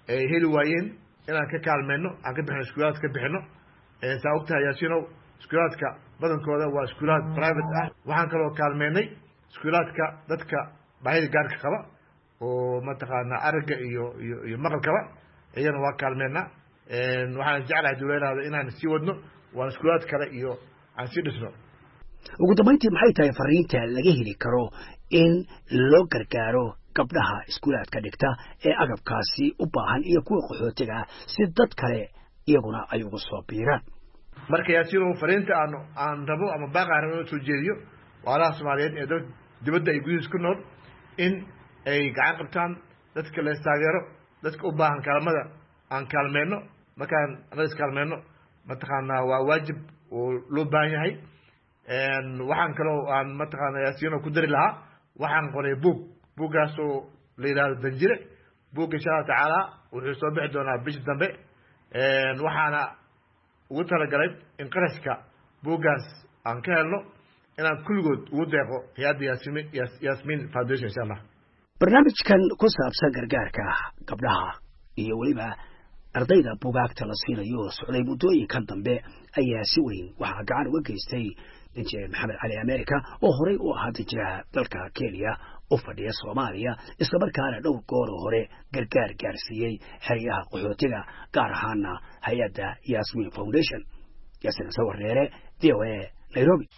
Speaker 4: ay heli waayeen inaan ka kaalmeyno aan ka bixino iskuulaad ka bixino saa ogtahay yaasinow iskuulaadka badankooda waa iskuulaad private ah waxaan kaloo kaalmeynay iskuulaadka dadka baahida gaarka qaba oo mataqaanaa aragga iyo maqalkaba iyana waa kaalmeynaa waxaan jeclahay dawladaada inaan sii wadno waan iskuulaad kale iyo aan sii dhisno
Speaker 9: ugu dambayntii maxay tahay fariinta laga heli karo in loo gargaaro gabdhaha iskuulaadka dhigta ee agabkaasi u baahan iyo kuwa qaxootiga ah si dad kale iyaguna ay ugu soo biiraan
Speaker 4: marka yaasinow fariinta aan rabo ama baaqaan rabo inuu soo jeediyo waalaha soomaaliyeed ee dibadda ay gudihiis ku nool in ay gacan qabtaan dadka la istaageero dadka u baahan kaalmada aan kaalmeyno markaan annaga iskaalmeyno mataqaanaa waa waajib oo loo baahan yahay waxaan kaloo aan mataqaana yaasinow ku dari lahaa waxaan qoray buuggaasoo la yidhaahdo danjire buugga insha allahu tacaala wuxuu soo bixi doonaa bisha dambe waxaana ugu talagalay in qarashka buuggaas aan ka helno inaan kulligood ugu deeqo hay-adda yasmin foundation insha allah
Speaker 9: barnaamijkan ku saabsan gargaarka gabdhaha iyo weliba ardayda buugaagta la siinayo oo socday muddooyinkan dambe ayaa si weyn waxaa gacan uga geystay danjire maxamed cali america oo horey u ahaa danjiraha dalka kenya u fadhiya soomaaliya islamarkaana dhowr goor hore gargaar gaarsiiyey xeryaha qaxootiga gaar ahaana hay-adda yasmin foundation yaasina sawareere VOA Nairobi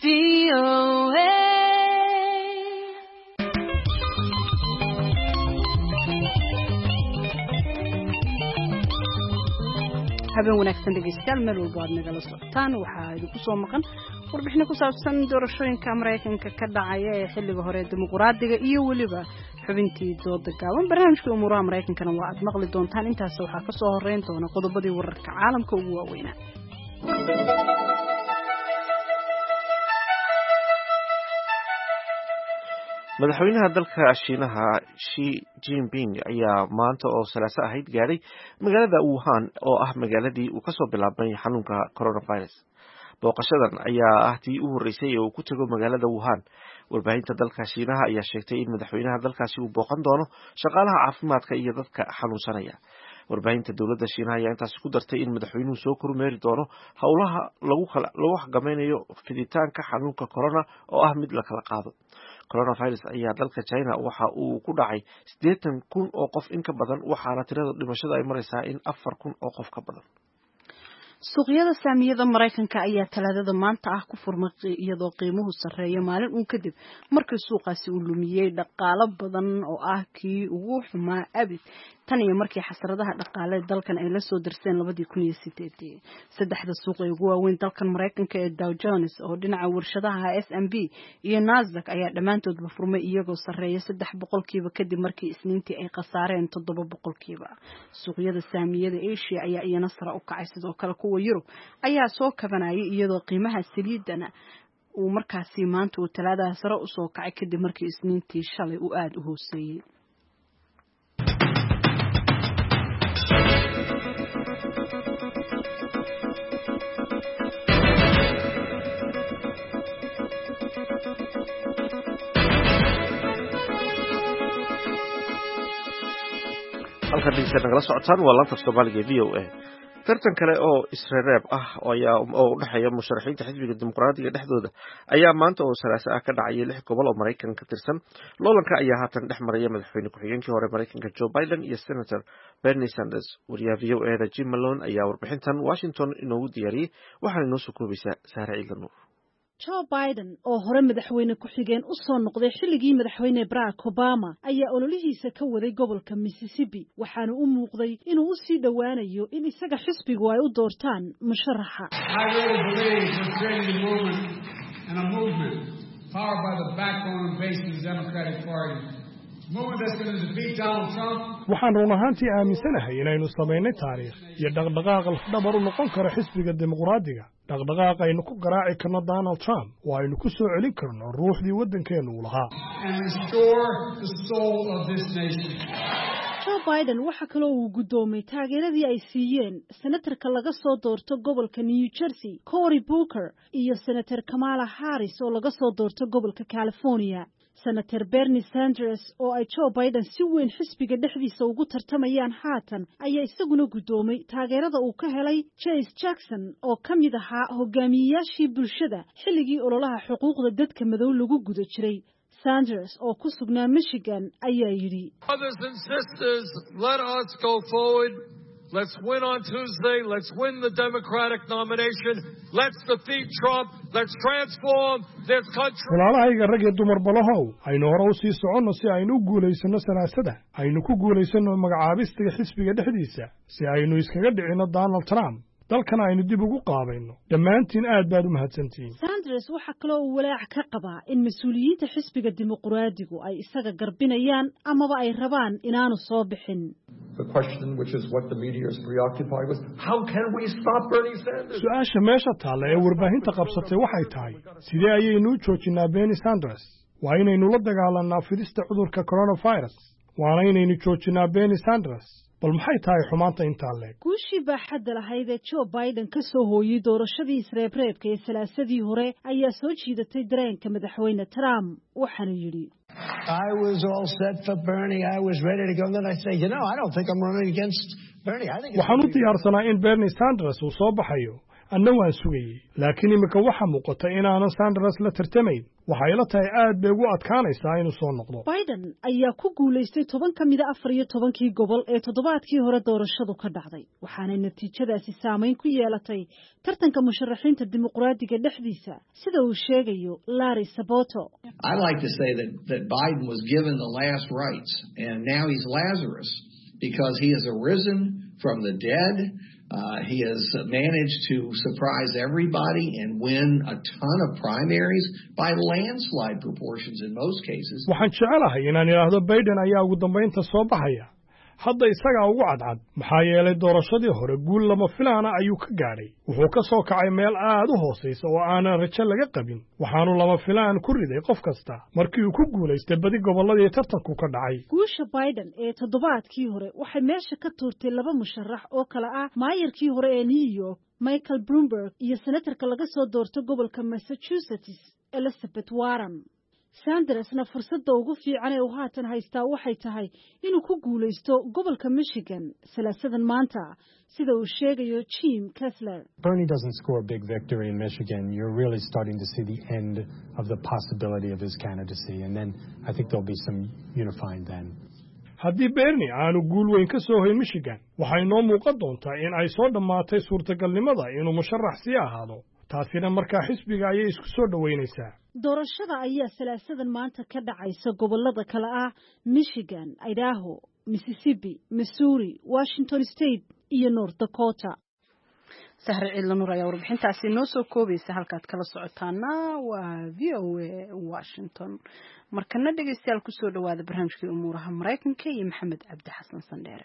Speaker 3: habeen wanaagsan dhegeystayaal meel walba aad nagala socotaan waxaa idinku soo maqan warbixino ku saabsan doorashooyinka maraykanka ka dhacaya ee xilliga hore dimuqraadiga iyo weliba xubintii dooda gaaban barnaamijka umuuraha maraykankana waa aad maqli doontaan intaas waxaa ka soo horeyn doona qodobadii wararka caalamka ugu waaweynaa
Speaker 2: madaxweynaha dalka shiinaha Xi Jinping ayaa maanta oo salaaso ahayd gaaray magaalada Wuhan oo ah magaaladii uu kasoo bilaabmay xanuunka coronavirus. Booqashadan ayaa ah tii u horeysay ee uu ku tago magaalada Wuhan. Warbaahinta dalka Shiinaha ayaa sheegtay in madaxweynaha dalkaasi uu booqan doono shaqaalaha caafimaadka iyo dadka xanuunsanaya. Warbaahinta dowladda Shiinaha ayaa intaas ku dartay in madaxweynuhu soo kormeeri doono howlaha lagu xakameynayo fiditaanka xanuunka corona oo ah mid la kala qaado. coronavirus ayaa dalka China waxa uu ku dhacay 80,000 oo qof in ka badan waxaana tirada dhimashada ay maraysaa in 4,000 oo qof ka badan.
Speaker 3: suuqyada saamiyada Mareykanka ayaa talaadada maanta ah ku furmay iyadoo qiimuhu sareeyo maalin uun kadib markii suuqaasi uu lumiyay dhaqaale badan oo ah kii ugu xumaa abid tan iyo markii xasaradaha dhaqaale dalkan ay la soo dirseen 2008 saddexda suuq ee ugu waaweyn dalkan Mareykanka ee Dow Jones oo dhinaca warshadaha S&P iyo Nasdaq ayaa dhamaantoodba furmay iyagoo sareeyo 3% kadib markii Isniintii ay qasaareen 7%. suuqyada saamiyada Asia ayaa iyana sare u kacay sidoo kale kuwa Yurub ayaa soo kabanayay iyadoo qiimaha saliidana uu markaasi maanta uu talaadaha sare u soo kacay kadib markii Isniintii shalay uu aad u hooseeyay.
Speaker 2: halkan dhegeysta nagala socotaan waa laanta Soomaaliga VOA. tartan kale oo isreeb ah oo u dhaxeeya musharaxiinta xisbiga dimuqraadiga dhexdooda ayaa maanta oo salaaso ah ka dhacay 6 gobol oo Mareykanka ka tirsan. loolanka ayaa haatan dhex maraya madaxweyne ku-xigeenkii hore Mareykanka Joe Biden iyo Senator Bernie Sanders. wariyaha VOA Jim Malone ayaa warbixintan Washington inoogu diyaariyay waxaana inoo soo koobaysaa Sahra Ciidla Nuur.
Speaker 10: Joe Biden oo hore madaxweyne ku-xigeen u soo noqday xilligii madaxweyne Barack Obama ayaa ololihiisa ka waday gobolka Mississippi waxaana u muuqday inuu u sii dhawaanayo in isaga xisbigu ay u doortaan musharaxa.
Speaker 11: waxaan run ahaantii aaminsanahay inaynu samaynay taariikh iyo dhaqdhaqaaq lafdhabar u noqon karo xisbiga dimuqraadiga dhaqdhaqaaq aynu ku garaaci karno Donald Trump oo aynu ku soo celin karno ruuxdii waddankeenu u lahaa.
Speaker 10: Joe Biden waxa kale oo uu gudoomay taageeradii ay siiyeen senatarka laga soo doorto gobolka New Jersey Cory Booker iyo senator Kamala Harris oo laga soo doorto gobolka California. senator bernie sanders oo ay joe biden si weyn xisbiga dhexdiisa ugu tartamayaan haatan ayaa isaguna guddoomay taageerada uu ka helay Jesse Jackson oo ka mid ahaa hogaamiyeyaashii bulshada xilligii ololaha xuquuqda dadka madow lagu guda jiray. Sanders oo ku sugnaa Michigan ayaa yidhi,
Speaker 12: Brothers and sisters, let us go forward. Let's win on Tuesday. Let's win the Democratic nomination. Let's defeat Trump. Let's transform this country.
Speaker 11: walaalahayga rag iyo dumar balahow aynu hore u sii soconno si aynu u guulaysano sanaasada aynu ku guulaysano magacaabistiga xisbiga dhexdiisa si aynu iskaga dhicinno Donald Trump dalkana aynu dib ugu qaabayno dhammaantiin aad baad u mahadsantihiin.
Speaker 10: Sanders waxa kale oo walaac ka qabaa in mas'uuliyiinta xisbiga dimuqraadigu ay isaga garbinayaan amaba ay rabaan inaanu soo bixin.
Speaker 13: The question, which is what the media is preoccupied with, how can we stop Bernie Sanders?
Speaker 11: Su'aasha meesha taalla ee warbaahinta qabsatay waxay tahay sidee ayaynu u joojinaa Bernie Sanders? Waa inaynu la dagaalanaa fidista cudurka coronavirus. Waana inaynu joojinaa Bernie Sanders. bal maxay tahay xumaanta intaa leeg?
Speaker 10: guushii baaxadda lahayd ee Joe Biden ka soo hooyey doorashadii isreebreebka ee salaasadii hore ayaa soo jiidatay dareenka madaxweyne Trump waxaana yidhi
Speaker 14: I was all set for Bernie. I was ready to go. And then I say, you know, I don't think I'm running against Bernie. I think
Speaker 11: waxaan u diyaarsanaa in Bernie Sanders uu soo baxayo anna waan sugayey laakiin imika waxa muuqata inaanan Sanders la tartamayn waxay la tahay aad bay ugu adkaanaysaa inuu soo noqdo.
Speaker 10: Biden ayaa ku guulaystay 10 ka mid ah 14 gobol ee toddobaadkii hore doorashadu ka dhacday waxaana natiijadaasi saameyn ku yeelatay tartanka musharaxiinta dimuqraadiga dhexdiisa sida uu sheegayo Larry Sabato.
Speaker 15: I like to say that Biden was given the last rites and now he's Lazarus because he has arisen from the dead. He has managed to surprise everybody and win a ton of primaries by landslide proportions in most cases.
Speaker 11: waxaan jecelahay inaan idhaahdo Biden ayaa ugu dambeynta soo baxaya hadda isaga ugu cadcad maxaa yeelay doorashadii hore guul lama filaana ayuu ka gaadhay wuxuu ka soo kacay meel aad u hooseysa oo aanan rajo laga qabin waxaanu lama filaan ku riday qof kasta markii uu ku guulaystay badi gobolladii tartanku ka dhacay.
Speaker 10: guusha Biden ee toddobaadkii hore waxay meesha ka tuurtay laba musharax oo kala ah maayarkii hore ee New York Michael Bloomberg iyo senatarka laga soo doortay gobolka Massachusetts Elizabeth Warren. Sandersna fursadda ugu fiican ee uu haatan haystaa waxay tahay inuu ku guulaysto gobolka Michigan salaasadan maanta sida uu sheegayo Jim Kessler.
Speaker 16: Bernie doesn't score a big victory in Michigan. You're really starting to see the end of the possibility of his candidacy and then I think there'll be some unifying then.
Speaker 11: haddii Bernie aanu guul weyn ka soo hoyn Michigan waxay noo muuqan doontaa in ay soo dhammaatay suurtagalnimada inuu musharax sii ahaado taasina markaa xisbiga ayay isku soo dhaweynaysaa.
Speaker 10: doorashada ayaa salaasadan maanta ka dhacaysa gobolada kala ah Michigan, Idaho, Mississippi, Missouri, Washington State iyo North Dakota.
Speaker 3: Sahre Ciidanur ayaa warbixintaasi noo soo koobaysa halkaad kala socotaana waa VOA Washington. markana dhegeystayaal ku soo dhawaada barnaamijkii umuuraha Mareykanka iyo Maxamed Cabdi Xasan Sandheere.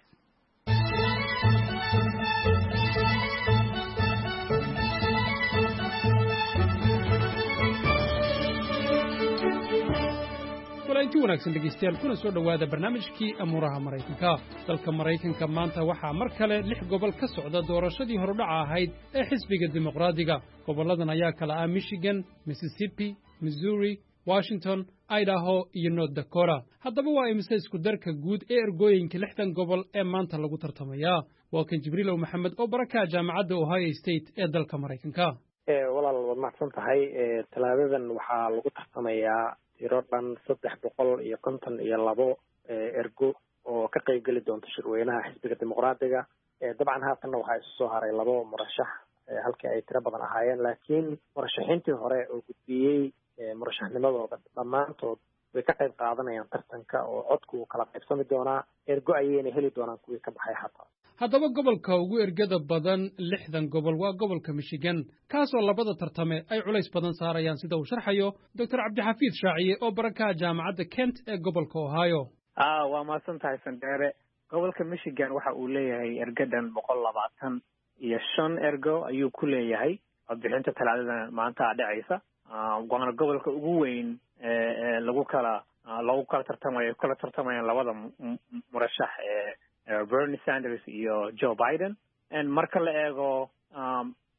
Speaker 17: intii wanaagsan dhegeystayaal kuna soo dhawaada barnaamijkii amuuraha Mareykanka. dalka Mareykanka maanta waxaa mar kale 6 gobol ka socda doorashadii horudhaca ahayd ee xisbiga dimuqraadiga. goboladan ayaa kala ah Michigan, Mississippi, Missouri, Washington, Idaho iyo North Dakota. haddaba waa imise isku darka guud ee ergooyinka 6 gobol ee maanta lagu tartamaya. waa kan Jibriil Maxamed oo baraka jaamacadda Ohio State ee dalka Mareykanka.
Speaker 18: walaal waad mahadsan tahay. talaadadan waxaa lagu tartamayaa tiro dhan 352 ergo oo ka qayb gali doonta shirweynaha xisbiga dimuqraadiga. dabcan haatanna waxaa isu soo haray 2 murashax halkii ay tiro badan ahaayeen laakiin murashaxiintii hore oo gudbiyey murashaxnimadooda dhammaantood way ka qayb qaadanayaan tartanka oo codku uu kala qaybsami doonaa ergo ayayna heli doonaan kuwii ka baxay xataa.
Speaker 17: haddaba gobolka ugu ergada badan 6 gobol waa gobolka Michigan kaasoo labada tartame ay culays badan saarayaan sida uu sharxayo Dr. Cabdixafiid Shaaciye oo baraka jaamacadda Kent ee gobolka Ohio.
Speaker 19: waa maasan tahay Sandheere. gobolka Michigan waxa uu leeyahay ergadan 125 ergo ayuu ku leeyahay codbixinta talaadada maanta dhacaysa. waana gobolka ugu weyn lagu kala tartamayaan labada murashax Bernie Sanders iyo Joe Biden. marka la eego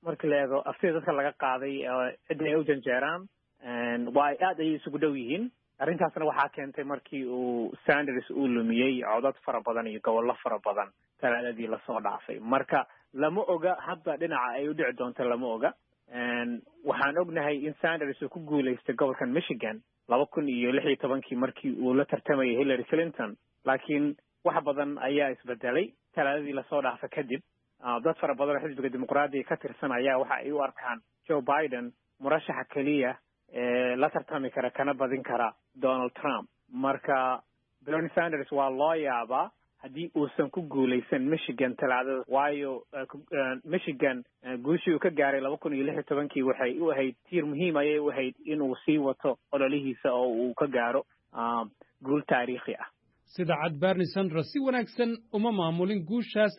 Speaker 19: afti dadka laga qaaday cidda ay u janjeeraan waa aad ay isugu dhow yihiin. arrintaasna waxaa keentay markii uu Sanders uu lumiyey codad fara badan iyo gobollo fara badan talaadadii lasoo dhaafay marka lama oga hadda dhinaca ay u dhici doonto lama oga waxaan ognahay in Sanders uu ku guuleystay gobolkan Michigan 2016 markii uu la tartamayay Hillary Clinton laakiin wax badan ayaa isbedelay talaadadii lasoo dhaafay kadib dad fara badan oo xisbiga dimuqraadiga ka tirsan ayaa waxa ay u arkaan Joe Biden murashaxa kaliya la tartami kara kana badin kara Donald Trump marka Bernie Sanders waa loo yaabaa haddii uusan ku guuleysan Michigan talaadada waayo Michigan guushii uu ka gaaray 2016 waxay u ahayd tiir muhiim ayay u ahayd inuu sii wato ololihiisa oo uu ka gaaro guul taariikhi ah
Speaker 17: sida cad Bernie Sanders si wanaagsan uma maamulin guushaas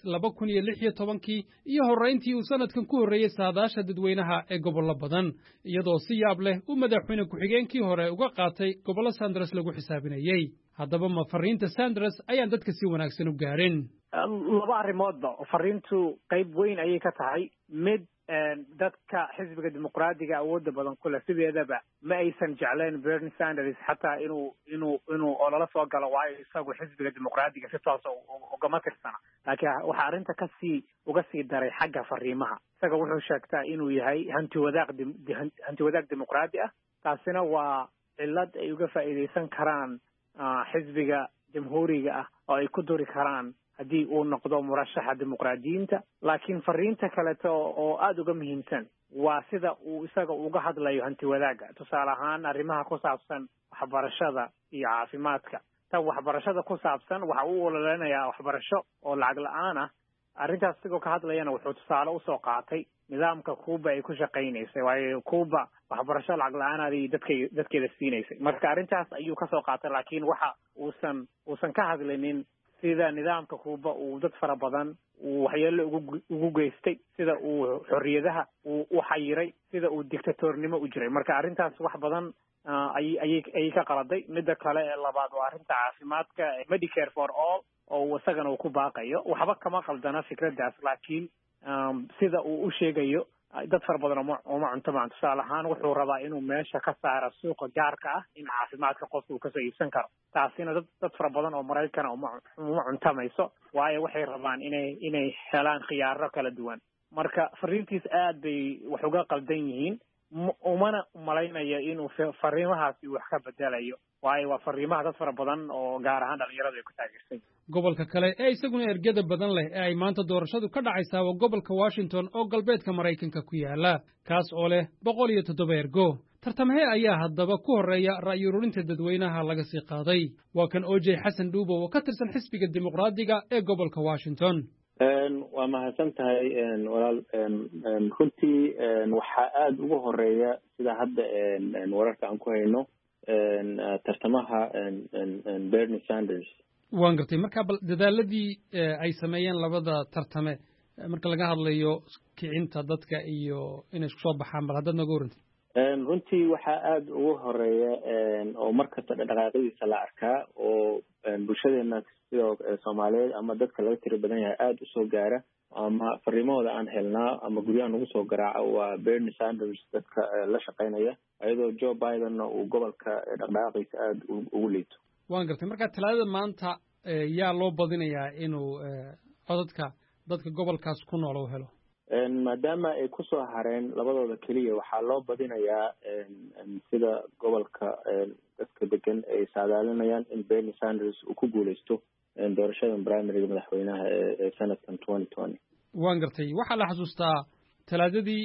Speaker 17: 2016 iyo horeyntii uu sanadkan ku horeeyay saadaasha dadweynaha ee gobollo badan iyadoo si yaab leh uu madaxweyne ku-xigeenkii hore uga qaatay gobollo Sanders lagu xisaabinayay haddaba ma fariinta Sanders ayaan dadka si wanaagsan u gaarin
Speaker 19: laba arrimoodba fariintu qayb weyn ayay ka tahay mid dadka xisbiga dimuqraadiga awoodda badan ku leh sideedaba ma aysan jecleen Bernie Sanders xataa inuu olala soo galo waayo isagu xisbiga dimuqraadiga si toos ugama tirsana laakiin waxa arrinta uga sii daray xagga fariimaha isaga wuxuu sheegtaa inuu yahay hanti wadaag dimuqraadi ah taasina waa cillad ay uga faa'iidaysan karaan xisbiga jamhuuriga ah oo ay ku duri karaan haddii uu noqdo murashaxa dimuqraadiyiinta laakiin fariinta kaleeto oo aada uga muhiimsan waa sida uu isaga uga hadlayo hanti wadaaga tusaale ahaan arrimaha ku saabsan waxbarashada iyo caafimaadka tan waxbarashada ku saabsan waxa uu ololeynayaa waxbarasho oo lacag la-aan ah arrintaas isagoo ka hadlayana wuxuu tusaale usoo qaatay nidaamka Cuba ay ku shaqaynaysay waayo Cuba waxbarasho lacag la-aan dadkeeda siinaysay marka arrintaas ayuu kasoo qaatay laakiin waxa uusan ka hadlinin sida nidaamka Cuba uu dad fara badan uu waxyeello ugu geystay sida uu xorriyadaha u xayiray sida uu dictatornimo u jiray marka arrintaas wax badan ayay ka qaladay midda kale ee labaad waa arrinta caafimaadka Medicare for all oo isagana uu ku baaqayo waxba kama qaldana fikraddaas laakiin sida uu u sheegayo dad fara badan uma cuntamaan tusaale ahaan wuxuu rabaa inuu meesha ka saaro suuqa gaarka ah in caafimaadka qofka uu kasoo iibsan karo taasina dad fara badan oo Maraykana uma cuntamayso waayo waxay rabaan inay helaan khiyaaro kala duwan marka fariintiis aad bay wax uga qaldan yihiin umana malaynayo inuu fariimahaasi wax ka bedelayo waayo waa fariimaha dad fara badan oo gaar ahaan dhalinyaradu ay ku taageersan
Speaker 17: gobolka kale ee isaguna ergada badan leh ee ay maanta doorashadu ka dhacaysaa waa gobolka Washington oo galbeedka Maraykanka ku yaala kaas oo leh 107 ergo tartamahee ayaa haddaba ku horeeya ra'yi ururinta dadweynaha laga sii qaaday waa kan OJ Xasan Dhuubo oo ka tirsan xisbiga dimuqraadiga ee gobolka Washington
Speaker 20: waa mahadsan tahay walaal runtii waxaa aada ugu horeeya sida hadda wararka aan ku hayno tartamaha Bernie Sanders
Speaker 17: waan gartay marka bal dadaaladii ay sameeyeen labada tartame marka laga hadlayo kicinta dadka iyo inay isku soo baxaan bal haddaad naga warantid
Speaker 20: runtii waxaa aada ugu horeeya oo markasta dhaqaaqadiisa la arkaa oo bulshadeena sidoo Soomaaliyeed ama dadka laga tiro badan yahay aada u soo gaara ama fariimahooda aan helnaa ama guryaha nagu soo garaaca waa Bernie Sanders dadka la shaqaynaya iyadoo Joe Biden uu gobolka dhaqdhaqaaqiisa aada ugu liito
Speaker 17: waan gartay marka talaadada maanta yaa loo badinayaa inuu codadka dadka gobolkaas ku nool u helo
Speaker 20: maadaama ay kusoo hareen labadooda keliya waxaa loo badinayaa sida gobolka dadka degan ay saadaalinayaan in Bernie Sanders uu ku guuleysto doorashada primary madaxweynaha ee sanadkan 2020
Speaker 17: waan gartay waxaa la xasuustaa talaadadii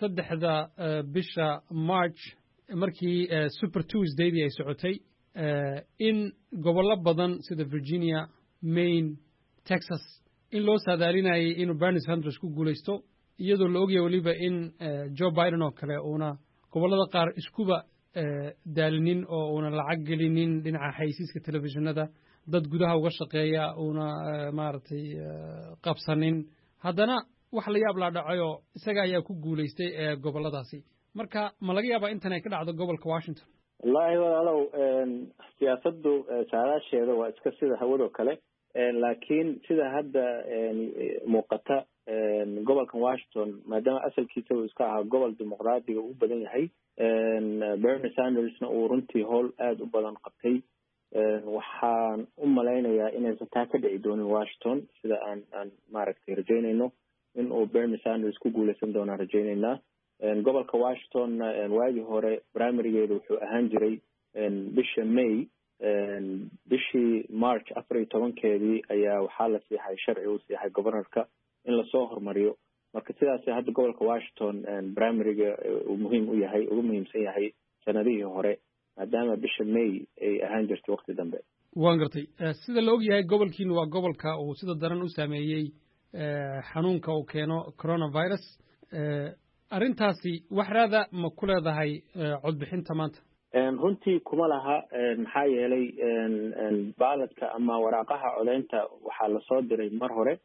Speaker 17: 3 bisha March markii Super Tuesday ay socotay in gobollo badan sida Virginia, Maine, Texas in loo saadaalinayay inuu Bernie Sanders ku guuleysto iyadoo la ogyahay waliba in Joe Biden oo kale uuna gobollada qaar iskuba daalinin oo uuna lacag gelinin dhinaca xaysiiska telefishinada dad gudaha uga shaqeeya uuna maaragtay qabsanin haddana wax la yaab la dhacayo isaga ayaa ku guuleystay gobolladaasi marka ma laga yaabaa intan ay ka dhacdo gobolka Washington
Speaker 20: wallaahi walaalow siyaasaddu saadaasheeda waa iska sida hawadoo kale laakiin sida hadda muuqata gobolkan Washington maadaama asalkiisa uu iska ahaa gobol dimuqraadiga u badan yahay Bernie Sandersna uu runtii howl aad u badan qabtay waxaan u malaynayaa inaysan taa ka dhici doonin Washington sida aan maaragtay rajaynayno in uu Bernie Sanders ku guuleysan doonaan rajaynaynaa gobolka Washington waagii hore primarygeedu wuxuu ahaan jiray bisha May bishii March 14keedii ayaa waxaa la siixay sharci uu siixay governorka in lasoo hormariyo marka sidaas hadda gobolka Washington primaryga uu muhiim u yahay ugu muhiimsan yahay sanadihii hore maadaama bisha May ay ahaan jirtay waqti dambe
Speaker 17: waan gartay sida la og yahay gobolkiina waa gobolka uu sida daran u saameeyay xanuunka uu keeno coronavirus arrintaasi wax raada ma ku leedahay codbixinta maanta
Speaker 20: runtii kuma laha maxaa yeelay baaladka ama waraaqaha codeynta waxaa lasoo diray mar hore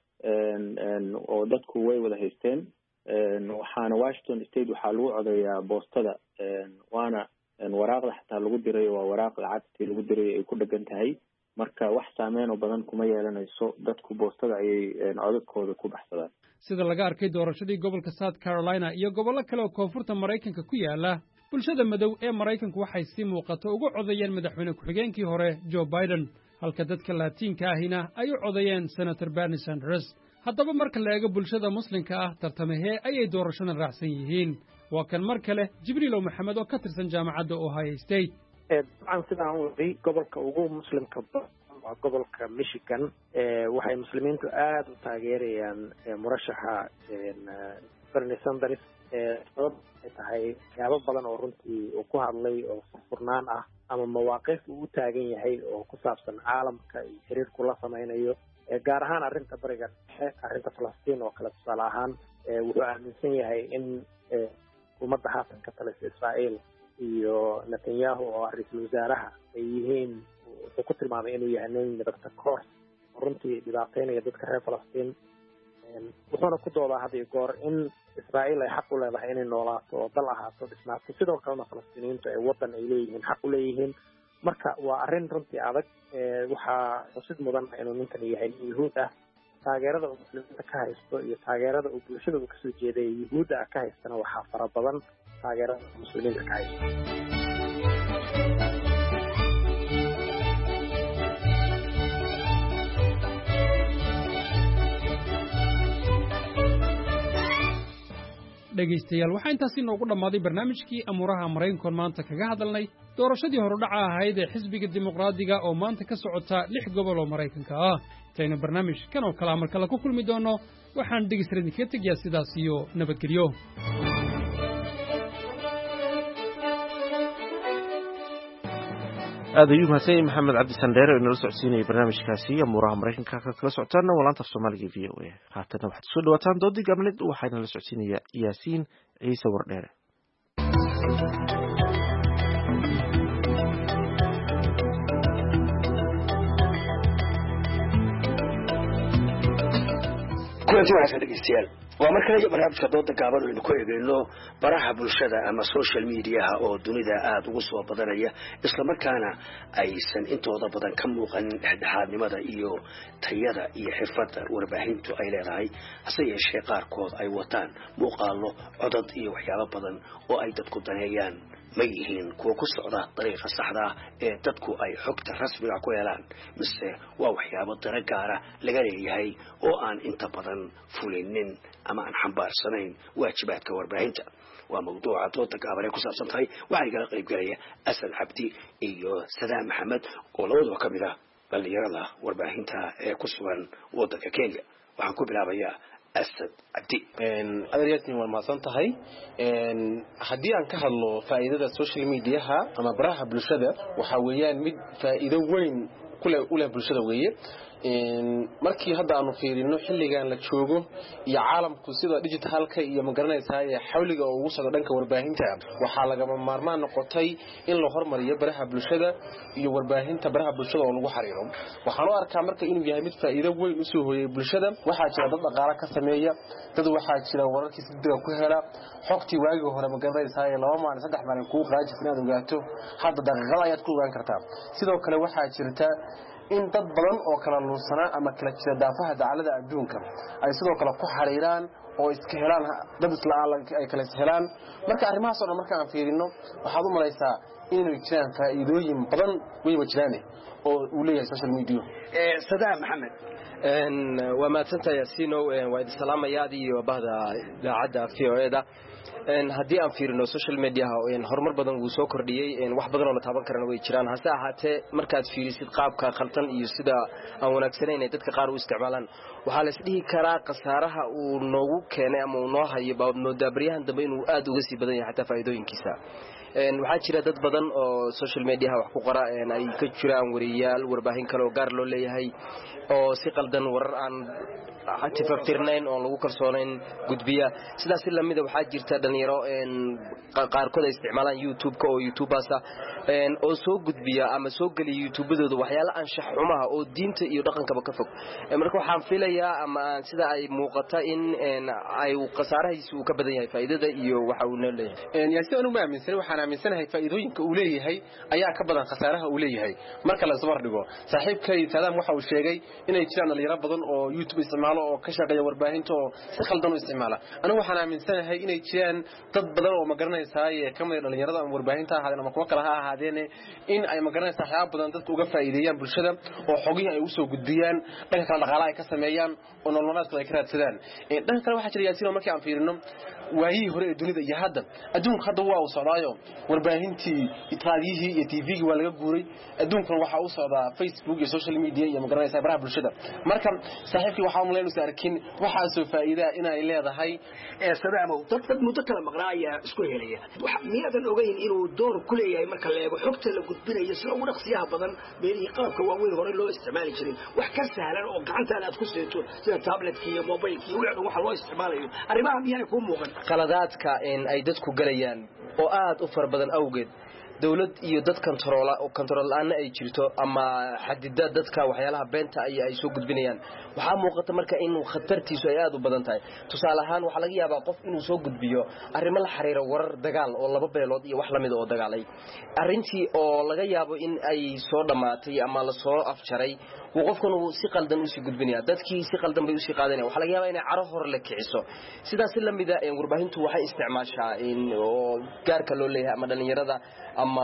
Speaker 20: oo dadku way wada haysteen waxaana Washington State waxaa lagu codeeyaa boostada waana waraaqda xataa lagu diray waa waraaq lacagtii lagu diray ay ku dhagan tahay marka wax saameyn oo badan kuma yeelanayso dadku boostada ayay codadkooda ku baxsadaan
Speaker 17: sida laga arkay doorashadii gobolka South Carolina iyo gobollo kale oo koonfurta Mareykanka ku yaala bulshada madow ee Mareykanku waxay si muuqato ugu codeeyeen madaxweyne ku-xigeenkii hore Joe Biden halka dadka Laatiinka ahina ay u codeeyeen Senator Bernie Sanders haddaba marka la eego bulshada muslimka ah tartamahee ayay doorashadan raacsan yihiin waa kan mar kale Jibriil Maxamed oo ka tirsan jaamacadda Ohio State
Speaker 18: dabcan sidaan u wadi gobolka ugu muslimka waa gobolka Michigan waxay muslimiintu aad u taageerayaan murashaxa Bernie Sanders sabab ay tahay waxyaabo badan oo runtii uu ku hadlay oo furnaan ah ama mawaaqif uu u taagan yahay oo ku saabsan caalamka iyo xiriirku la samaynayo gaar ahaan arrinta bariga dhexe arrinta Falastiin oo kale tusaale ahaan wuxuu aaminsan yahay in xukuumadda haatan ka talisa Israa'iil iyo Netanyahu oo ra'iisul wasaaraha ay yihiin wuxuu ku tilmaamay inuu yahay nin midabta koor runtii dhibaateynaya dadka reer Falastiin wuxuuna ku doodaa had iyo goor in Israa'iil ay xaq u leedahay inay noolaato oo dal ahaato dhismaato sidoo kalena Falastiiniintu ay wadan ay leeyihiin xaq u leeyihiin marka waa arrin runtii adag waxaa xusid mudan inuu ninkan yahay yuhuud ah taageerada uu muslimiinta ka haysto iyo taageerada uu bulshada uu kasoo jeeday yuhuudda ka haystana waxaa fara badan taageerada muslimiinta ka haysto
Speaker 17: dhegaystayaal waxaa intaasi noogu dhammaaday barnaamijkii amuuraha Mareykanka maanta kaga hadalnay doorashadii horudhaca ahayd ee xisbiga dimuqraadiga oo maanta ka socota 6 gobol oo Mareykanka ah tayna barnaamijkan oo kala markale ku kulmi doono waxaan dhegaystayaal ka tagiyaa sidaas iyo nabadgelyo
Speaker 2: aad ayuu mahadsan maxamed cabdi sandheere oo inala socodsiinayay barnaamijkaasi amuuraha Mareykanka kala socotaana walaanta Soomaaliga VOA haatana waxaad soo dhawaataan doodii gabnid waxaana la socodsiinaya Yaasiin Ciise Wardheere
Speaker 9: kulanti wanaagsan dhegeystayaal waa mar kale barnaamijka dooda gaaban oo ku eegayno baraha bulshada ama social media oo dunida aad ugu soo badanaya isla markaana aysan intooda badan ka muuqan dhexdhexaadnimada iyo tayada iyo xirfadda warbaahintu ay leedahay hase yeeshee qaarkood ay wataan muuqaallo codad iyo waxyaabo badan oo ay dadku daneeyaan ma yihiin kuwa ku socda dariiqa saxda ee dadku ay xogta rasmiga ku helaan mise waa waxyaabo dara gaara laga leeyahay oo aan inta badan fulinin ama aan xambaarsanayn waajibaadka warbaahinta waa mawduuca dooda gaaban ee ku saabsan tahay waxaa igala qayb galaya Asad Cabdi iyo Sadaam Maxamed oo labadaba ka mid ah dhalinyarada warbaahinta ee ku sugan waddanka Kenya waxaan ku bilaabayaa Asad Cabdi
Speaker 21: adeeryatin waa mahadsan tahay haddii aan ka hadlo faa'iidada social media ama baraha bulshada waxa weeyaan mid faa'iido weyn u leh bulshada weeye markii hadda aanu fiirino xilligan la joogo iyo caalamku sida digitalka iyo magaranaysaa ee xawliga oo ugu socdo dhanka warbaahinta waxaa lagama maarmaan noqotay in la hormariyo baraha bulshada iyo warbaahinta baraha bulshada oo lagu xariiro waxaan u arkaa marka inuu yahay mid faa'iido weyn u soo hooyay bulshada waxaa jira dad dhaqaale ka sameeya dad waxaa jira wararkii si degdeg ku hela xogtii waagii hore magaranaysaa ee 2 maalin 3 maalin ku qaajis inaad ogaato hadda daqiiqada ayaad ku ogaan kartaa sidoo kale waxaa jirta in dad badan oo kala luursana ama kala jira daafaha dacalada adduunka ay sidoo kale ku xariiraan oo iska helaan dad isla ay kala helaan marka arrimahaas oo dhan marka aan fiirino waxaad u malaysaa inay jiraan faa'iidooyin badan wayba jiraan oo uu leeyahay social media
Speaker 9: Saddam Maxamed waa maadsantahay Yaasino waa idin salaamayaad iyo bahda idaacadda VOA-da haddii aan fiirino social media horumar badan uu soo kordhiyay wax badan oo la taaban karana way jiraan hase ahaatee markaad fiirisid qaabka khaldan iyo sida aan wanaagsanayn ay dadka qaar u isticmaalaan waxaa la isdhihi karaa qasaaraha uu noogu keenay ama uu noo hayo baabnoodaa baryahan dambe inuu aad uga sii badan yahay xataa faa'iidooyinkiisa waxaa jira dad badan oo social media wax ku qora ay ka jiraan wariyaal warbaahin kale oo gaar loo leeyahay oo si qaldan warar aan tifaftirnayn oo lagu kalsoonayn gudbiya sidaas la mid ah waxaa jirta dhalinyaro qaarkood ay isticmaalaan YouTube-ka oo YouTubers oo soo gudbiya ama soo galiya YouTube-dooda waxyaalo anshax xumaha oo diinta iyo dhaqankaba ka fog marka waxaan filayaa ama sida ay muuqata in ay qasaarahiisu uu ka badan yahay faa'iidada iyo waxa uu leeyahay
Speaker 21: yaasiin anu ma aaminsan waxaan aaminsanahay faa'iidooyinka uu leeyahay ayaa ka badan qasaaraha uu leeyahay marka la isbar dhigo saaxiibkay Saddam waxa uu sheegay inay jiraan dhalinyaro badan oo YouTube isticmaalo oo ka shaqeeya warbaahinta oo si khaldan u isticmaala anigu waxaan aaminsanahay inay jiraan dad badan oo ma garanaysaa ee kamid dhalinyarada ama warbaahinta ahaadeen ama kuwa kale ha ahaadeen in ay ma garanaysaa waxyaabo badan dadka uga faa'iideeyaan bulshada oo xogihi ay u soo gudbiyaan dhanka kale dhaqaalaha ay ka sameeyaan oo nololeedkooda ay ka raadsadaan dhanka kale waxaa jira Yaasiin markii aan fiirino waayihii hore ee dunida iyo hadda adduunka hadda waa uu socdaayo warbaahintii raadiyihii iyo TV-gii waa laga guuray adduunkana waxa uu socdaa Facebook iyo social media iyo ma garanaysaa baraha bulshada marka saaxiibkii waxa uu leeyahay arkin waxa soo faa'iido in ay leedahay
Speaker 9: Saddam dad muddo kala maqnaaya isku helaya miyadan ogeyn inuu door ku leeyahay marka la eego xogta la gudbinayo si ugu dhaqsiyaha badan meelihii qalabka waaweyn hore loo isticmaali jiray wax ka sahlan oo gacantaada aad ku seeto sida tabletka iyo mobilka iyo waxa loo isticmaalayo arrimaha miyana ku muuqan qaladaadka ay dadku galayaan oo aad u far badan awgeed dawlad iyo dad control aan ay jirto ama xadida dadka waxyaalaha beenta ay soo gudbinayaan waxa muuqata marka in khatartiisu ay aad u badan tahay tusaale ahaan waxa laga yaabaa qof inuu soo gudbiyo arrimo la xiriira warar dagaal oo laba beelood iyo wax lamid oo dagaalay arintii oo laga yaabo in ay soo dhamaatay ama la soo afjaray qofkan uu si qaldan u sii gudbinaya dadkii si qaldan bay u sii qaadanayaan waxa laga yaabaa inay caro hor la kiciso sidaas la mid ah warbaahintu waxay isticmaashaa in oo gaarka loo leeyahay ama dhalinyarada ama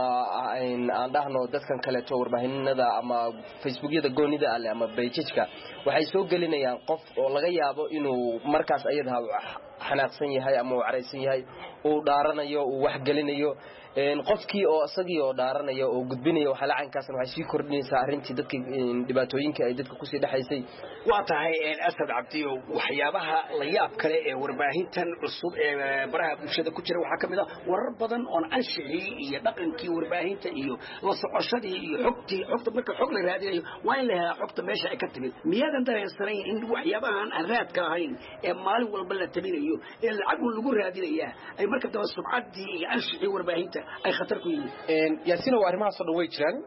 Speaker 9: aan dhahno dadkan kale to warbaahinada ama Facebook-yada goonida ah ama page-ka waxay soo gelinayaan qof oo laga yaabo inuu markaas ayadaha xanaaqsan yahay ama uu careysan yahay uu dhaaranayo uu wax gelinayo qofkii oo asagii oo dhaaranayo oo gudbinayo waxa lacankaas waxay sii kordhinaysaa arintii dadka dhibaatooyinka ay dadka ku sii dhaxaysay waa tahay Asad Cabdiyo waxyaabaha la yaab kale ee warbaahintan cusub ee baraha bulshada ku jira waxa kamid ah warar badan oo anshaxi iyo dhaqankii warbaahinta iyo la socoshadii iyo xogta marka xog la raadinayo waa in la helaa xogta meesha ay ka timid miyadan dareensanay in waxyaabahan aan raadka ahayn ee maalin walba la tabinayo ee lacag lagu raadinaya ay marka daba sumcadii iyo anshaxii warbaahinta ay khatar ku yihiin Yaasiin waa arrimahaas oo way jiraan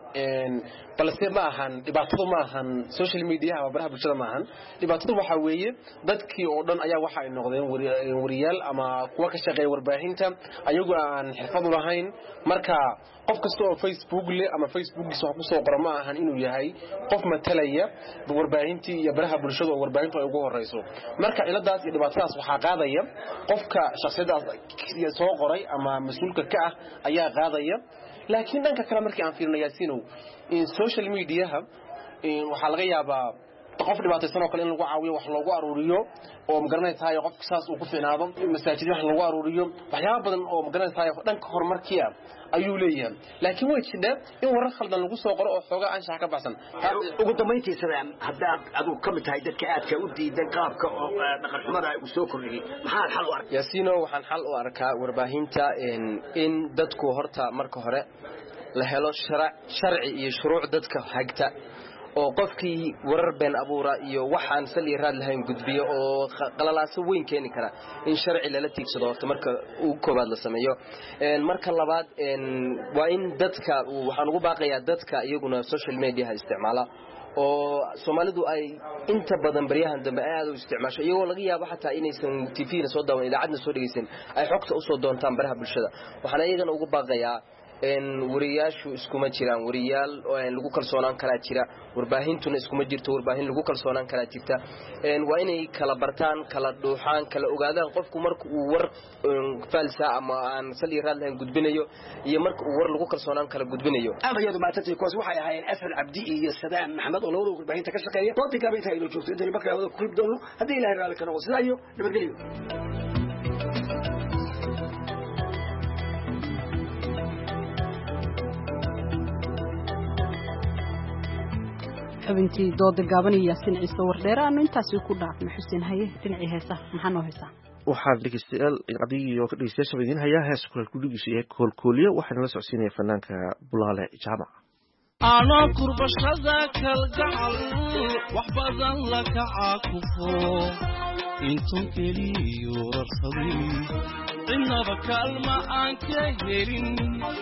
Speaker 9: balse ma ahan dhibaatadu ma ahan social media ama baraha bulshada ma ahan dhibaatadu waxa weeye dadkii oo dhan ayaa waxa ay noqdeen wariyaal ama kuwa ka shaqeeya warbaahinta ayagu aan xirfad u lahayn marka qof kasta oo Facebook leh ama Facebook-giisa wax ku soo qora ma ahan inuu yahay qof matalaya warbaahintii iyo baraha bulshada oo warbaahintu ay ugu horeyso marka ciladaas iyo dhibaatadaas waxa qaadaya qofka shakhsiyadaas soo qoray ama mas'uulka ka ah ayaa qaadaya laakiin dhanka kale markii aan fiirino Yaasiin in social media waxa laga yaabaa qof dhibaataysan oo kale in lagu caawiyo wax loogu aruuriyo oo magaranaysaa qof saas uu ku fiicnaado masaajid wax lagu aruuriyo waxyaabo badan oo magaranaysaa dhanka horumarkiya ayuu leeyahay laakiin way jidda in warar khaldan lagu soo qoro oo xooga anshax ka baxsan ugu dambeyntii Saddam haddaad adigu ka mid tahay dadka aadka u diidan qaabka oo dhaqan xumada ay soo kordhiyay maxaa xal u arkaa Yaasiino waxaan xal u arkaa warbaahinta in dadku horta marka hore la helo sharci iyo shuruuc dadka hagta oo qofkii warar been abuura iyo waxaan sali raad lahayn gudbiyo oo qalalaaso weyn keeni kara in sharci lala tiigsado horta marka uu koobaad la sameeyo marka labaad waa in dadka waxaan ugu baaqayaa dadka iyaguna social media isticmaala oo Soomaalidu ay inta badan bariyahan dambe aad u isticmaasho iyagoo laga yaabo xataa inaysan TV-na soo daawan idaacadna soo dhageysan ay xogta u soo doontaan baraha bulshada waxaan iyagana ugu baaqayaa
Speaker 1: wariyaashu iskuma jiraan wariyaal lagu kalsoonaan kala jira warbaahintuna iskuma jirto warbaahin lagu kalsoonaan kala jirta waa inay kala bartaan kala dhuuxaan kala ogaadaan qofku marka uu war falsa ama aan sali raad lahayn gudbinayo iyo marka uu war lagu kalsoonaan kala gudbinayo
Speaker 22: abayadu maatati koos waxay ahaayeen Asad Abdi iyo Sadaan Maxamed oo labadaba warbaahinta ka shaqeeya doontii gaabinta ay joogto inta markaa wada ku doono hadii Ilaahay raali ka noqdo sidaayo nabadgelyo
Speaker 3: xubintii dooda gaaban iyo Yaasiin Ciise Wardheer aanu intaas ku dhaafnay Xuseen Haye dhinacii heesa maxaa noo heesa
Speaker 2: waxaan dhegeystayaal adiga oo ka dhegeystayaasha idin hayaa hees ku dhigiisa ee koolkooliyo waxaan la socodsiinaya fanaanka Bulaale Jaamac
Speaker 23: أنا كربشذا كالجعل وحبذا لك عاكفو إنتم كلي ورصدي إن بكالما أنك هيرين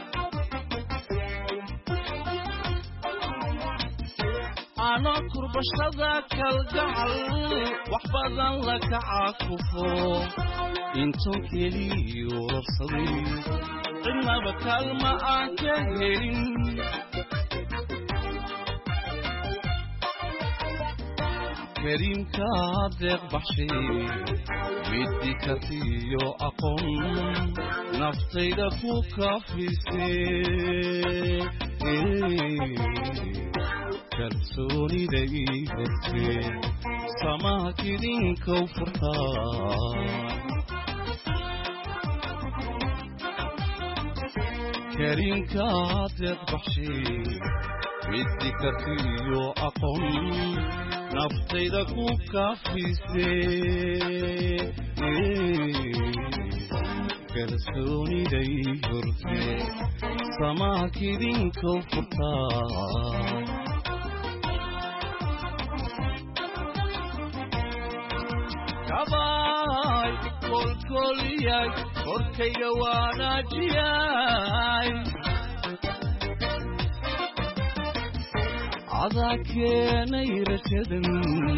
Speaker 23: أنا كربشذا كالجعل وحبذا لك عاكفو إنتم كلي ورصدي إن بكالما أنك هيرين كريم كابدك بحشي بدي كتيو أقوم نفطي دفوك في سي كرسوني دي بسي سماك دين كوفرتا كريم كابدك بحشي بدي كتيو أقوم naftayda ku kaafisay kalsooniday hortay samaakidinka furtaa kabaay kolkoliyay korkayga waanaajiyay عذاكيني رشدن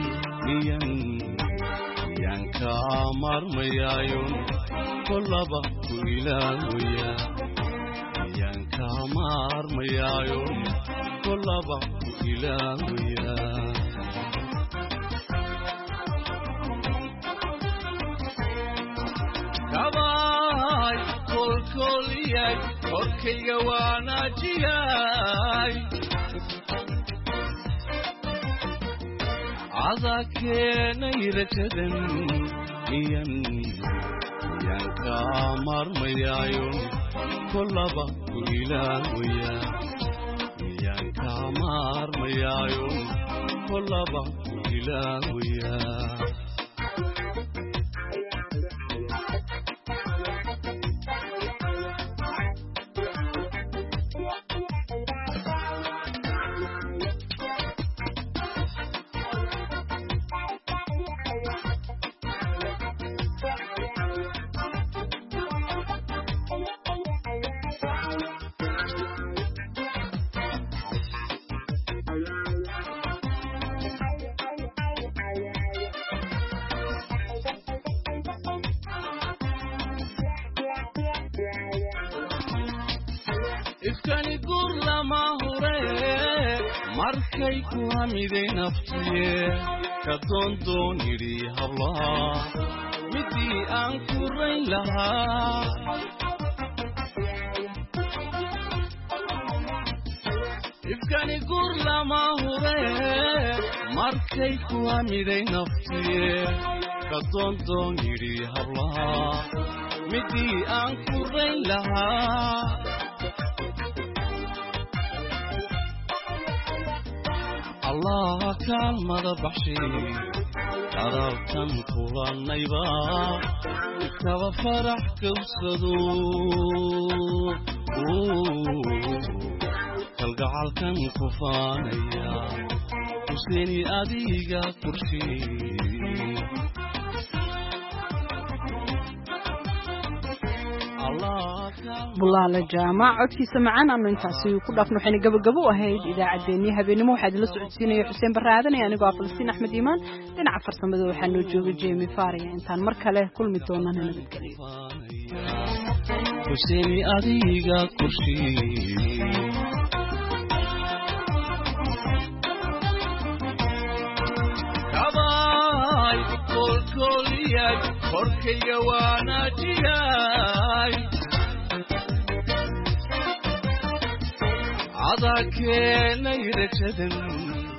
Speaker 23: ميان كامر ميايون كلبا كويلاويا ميان كامر ميايون كلبا كويلاويا كباي كولياي كوركي وانا جياي عذاكيني رجدن ميان كامر ميايون كلبا كويلاويا ميان كامر ميايون كلبا كويلاويا ifkani gur lama hure markay ku hamide naftiye ka doondoon yidhi hablaha midii aan ku rayn lahaa ifkani gur lama hure markay ku hamide naftiye ka doondoon yidhi hablaha midii aan ku rayn lahaa الله كان ماذا بحشي قرارتن كوان نيبا كوا فرح كوسدو كالقعال كان كفانيا حسيني أديقا كرشي الله
Speaker 3: bulaale jaamac codkiisa macaan aanu intaasi ku dhaafno waxayna gabagabo u ahayd idaacaddeenii habeenimo waxaa idinla socodsiinaya xuseen baraadan iyo anigoo Falastiin Axmed Iimaan dhinaca farsamada waxaa noo joogay Jeemi Faariya intaan mar kale kulmi doonana nabadgelyo
Speaker 23: Hussein adiga kursi Kabai kolkoliyay korkayga waanajiyay Adakeenay rajadan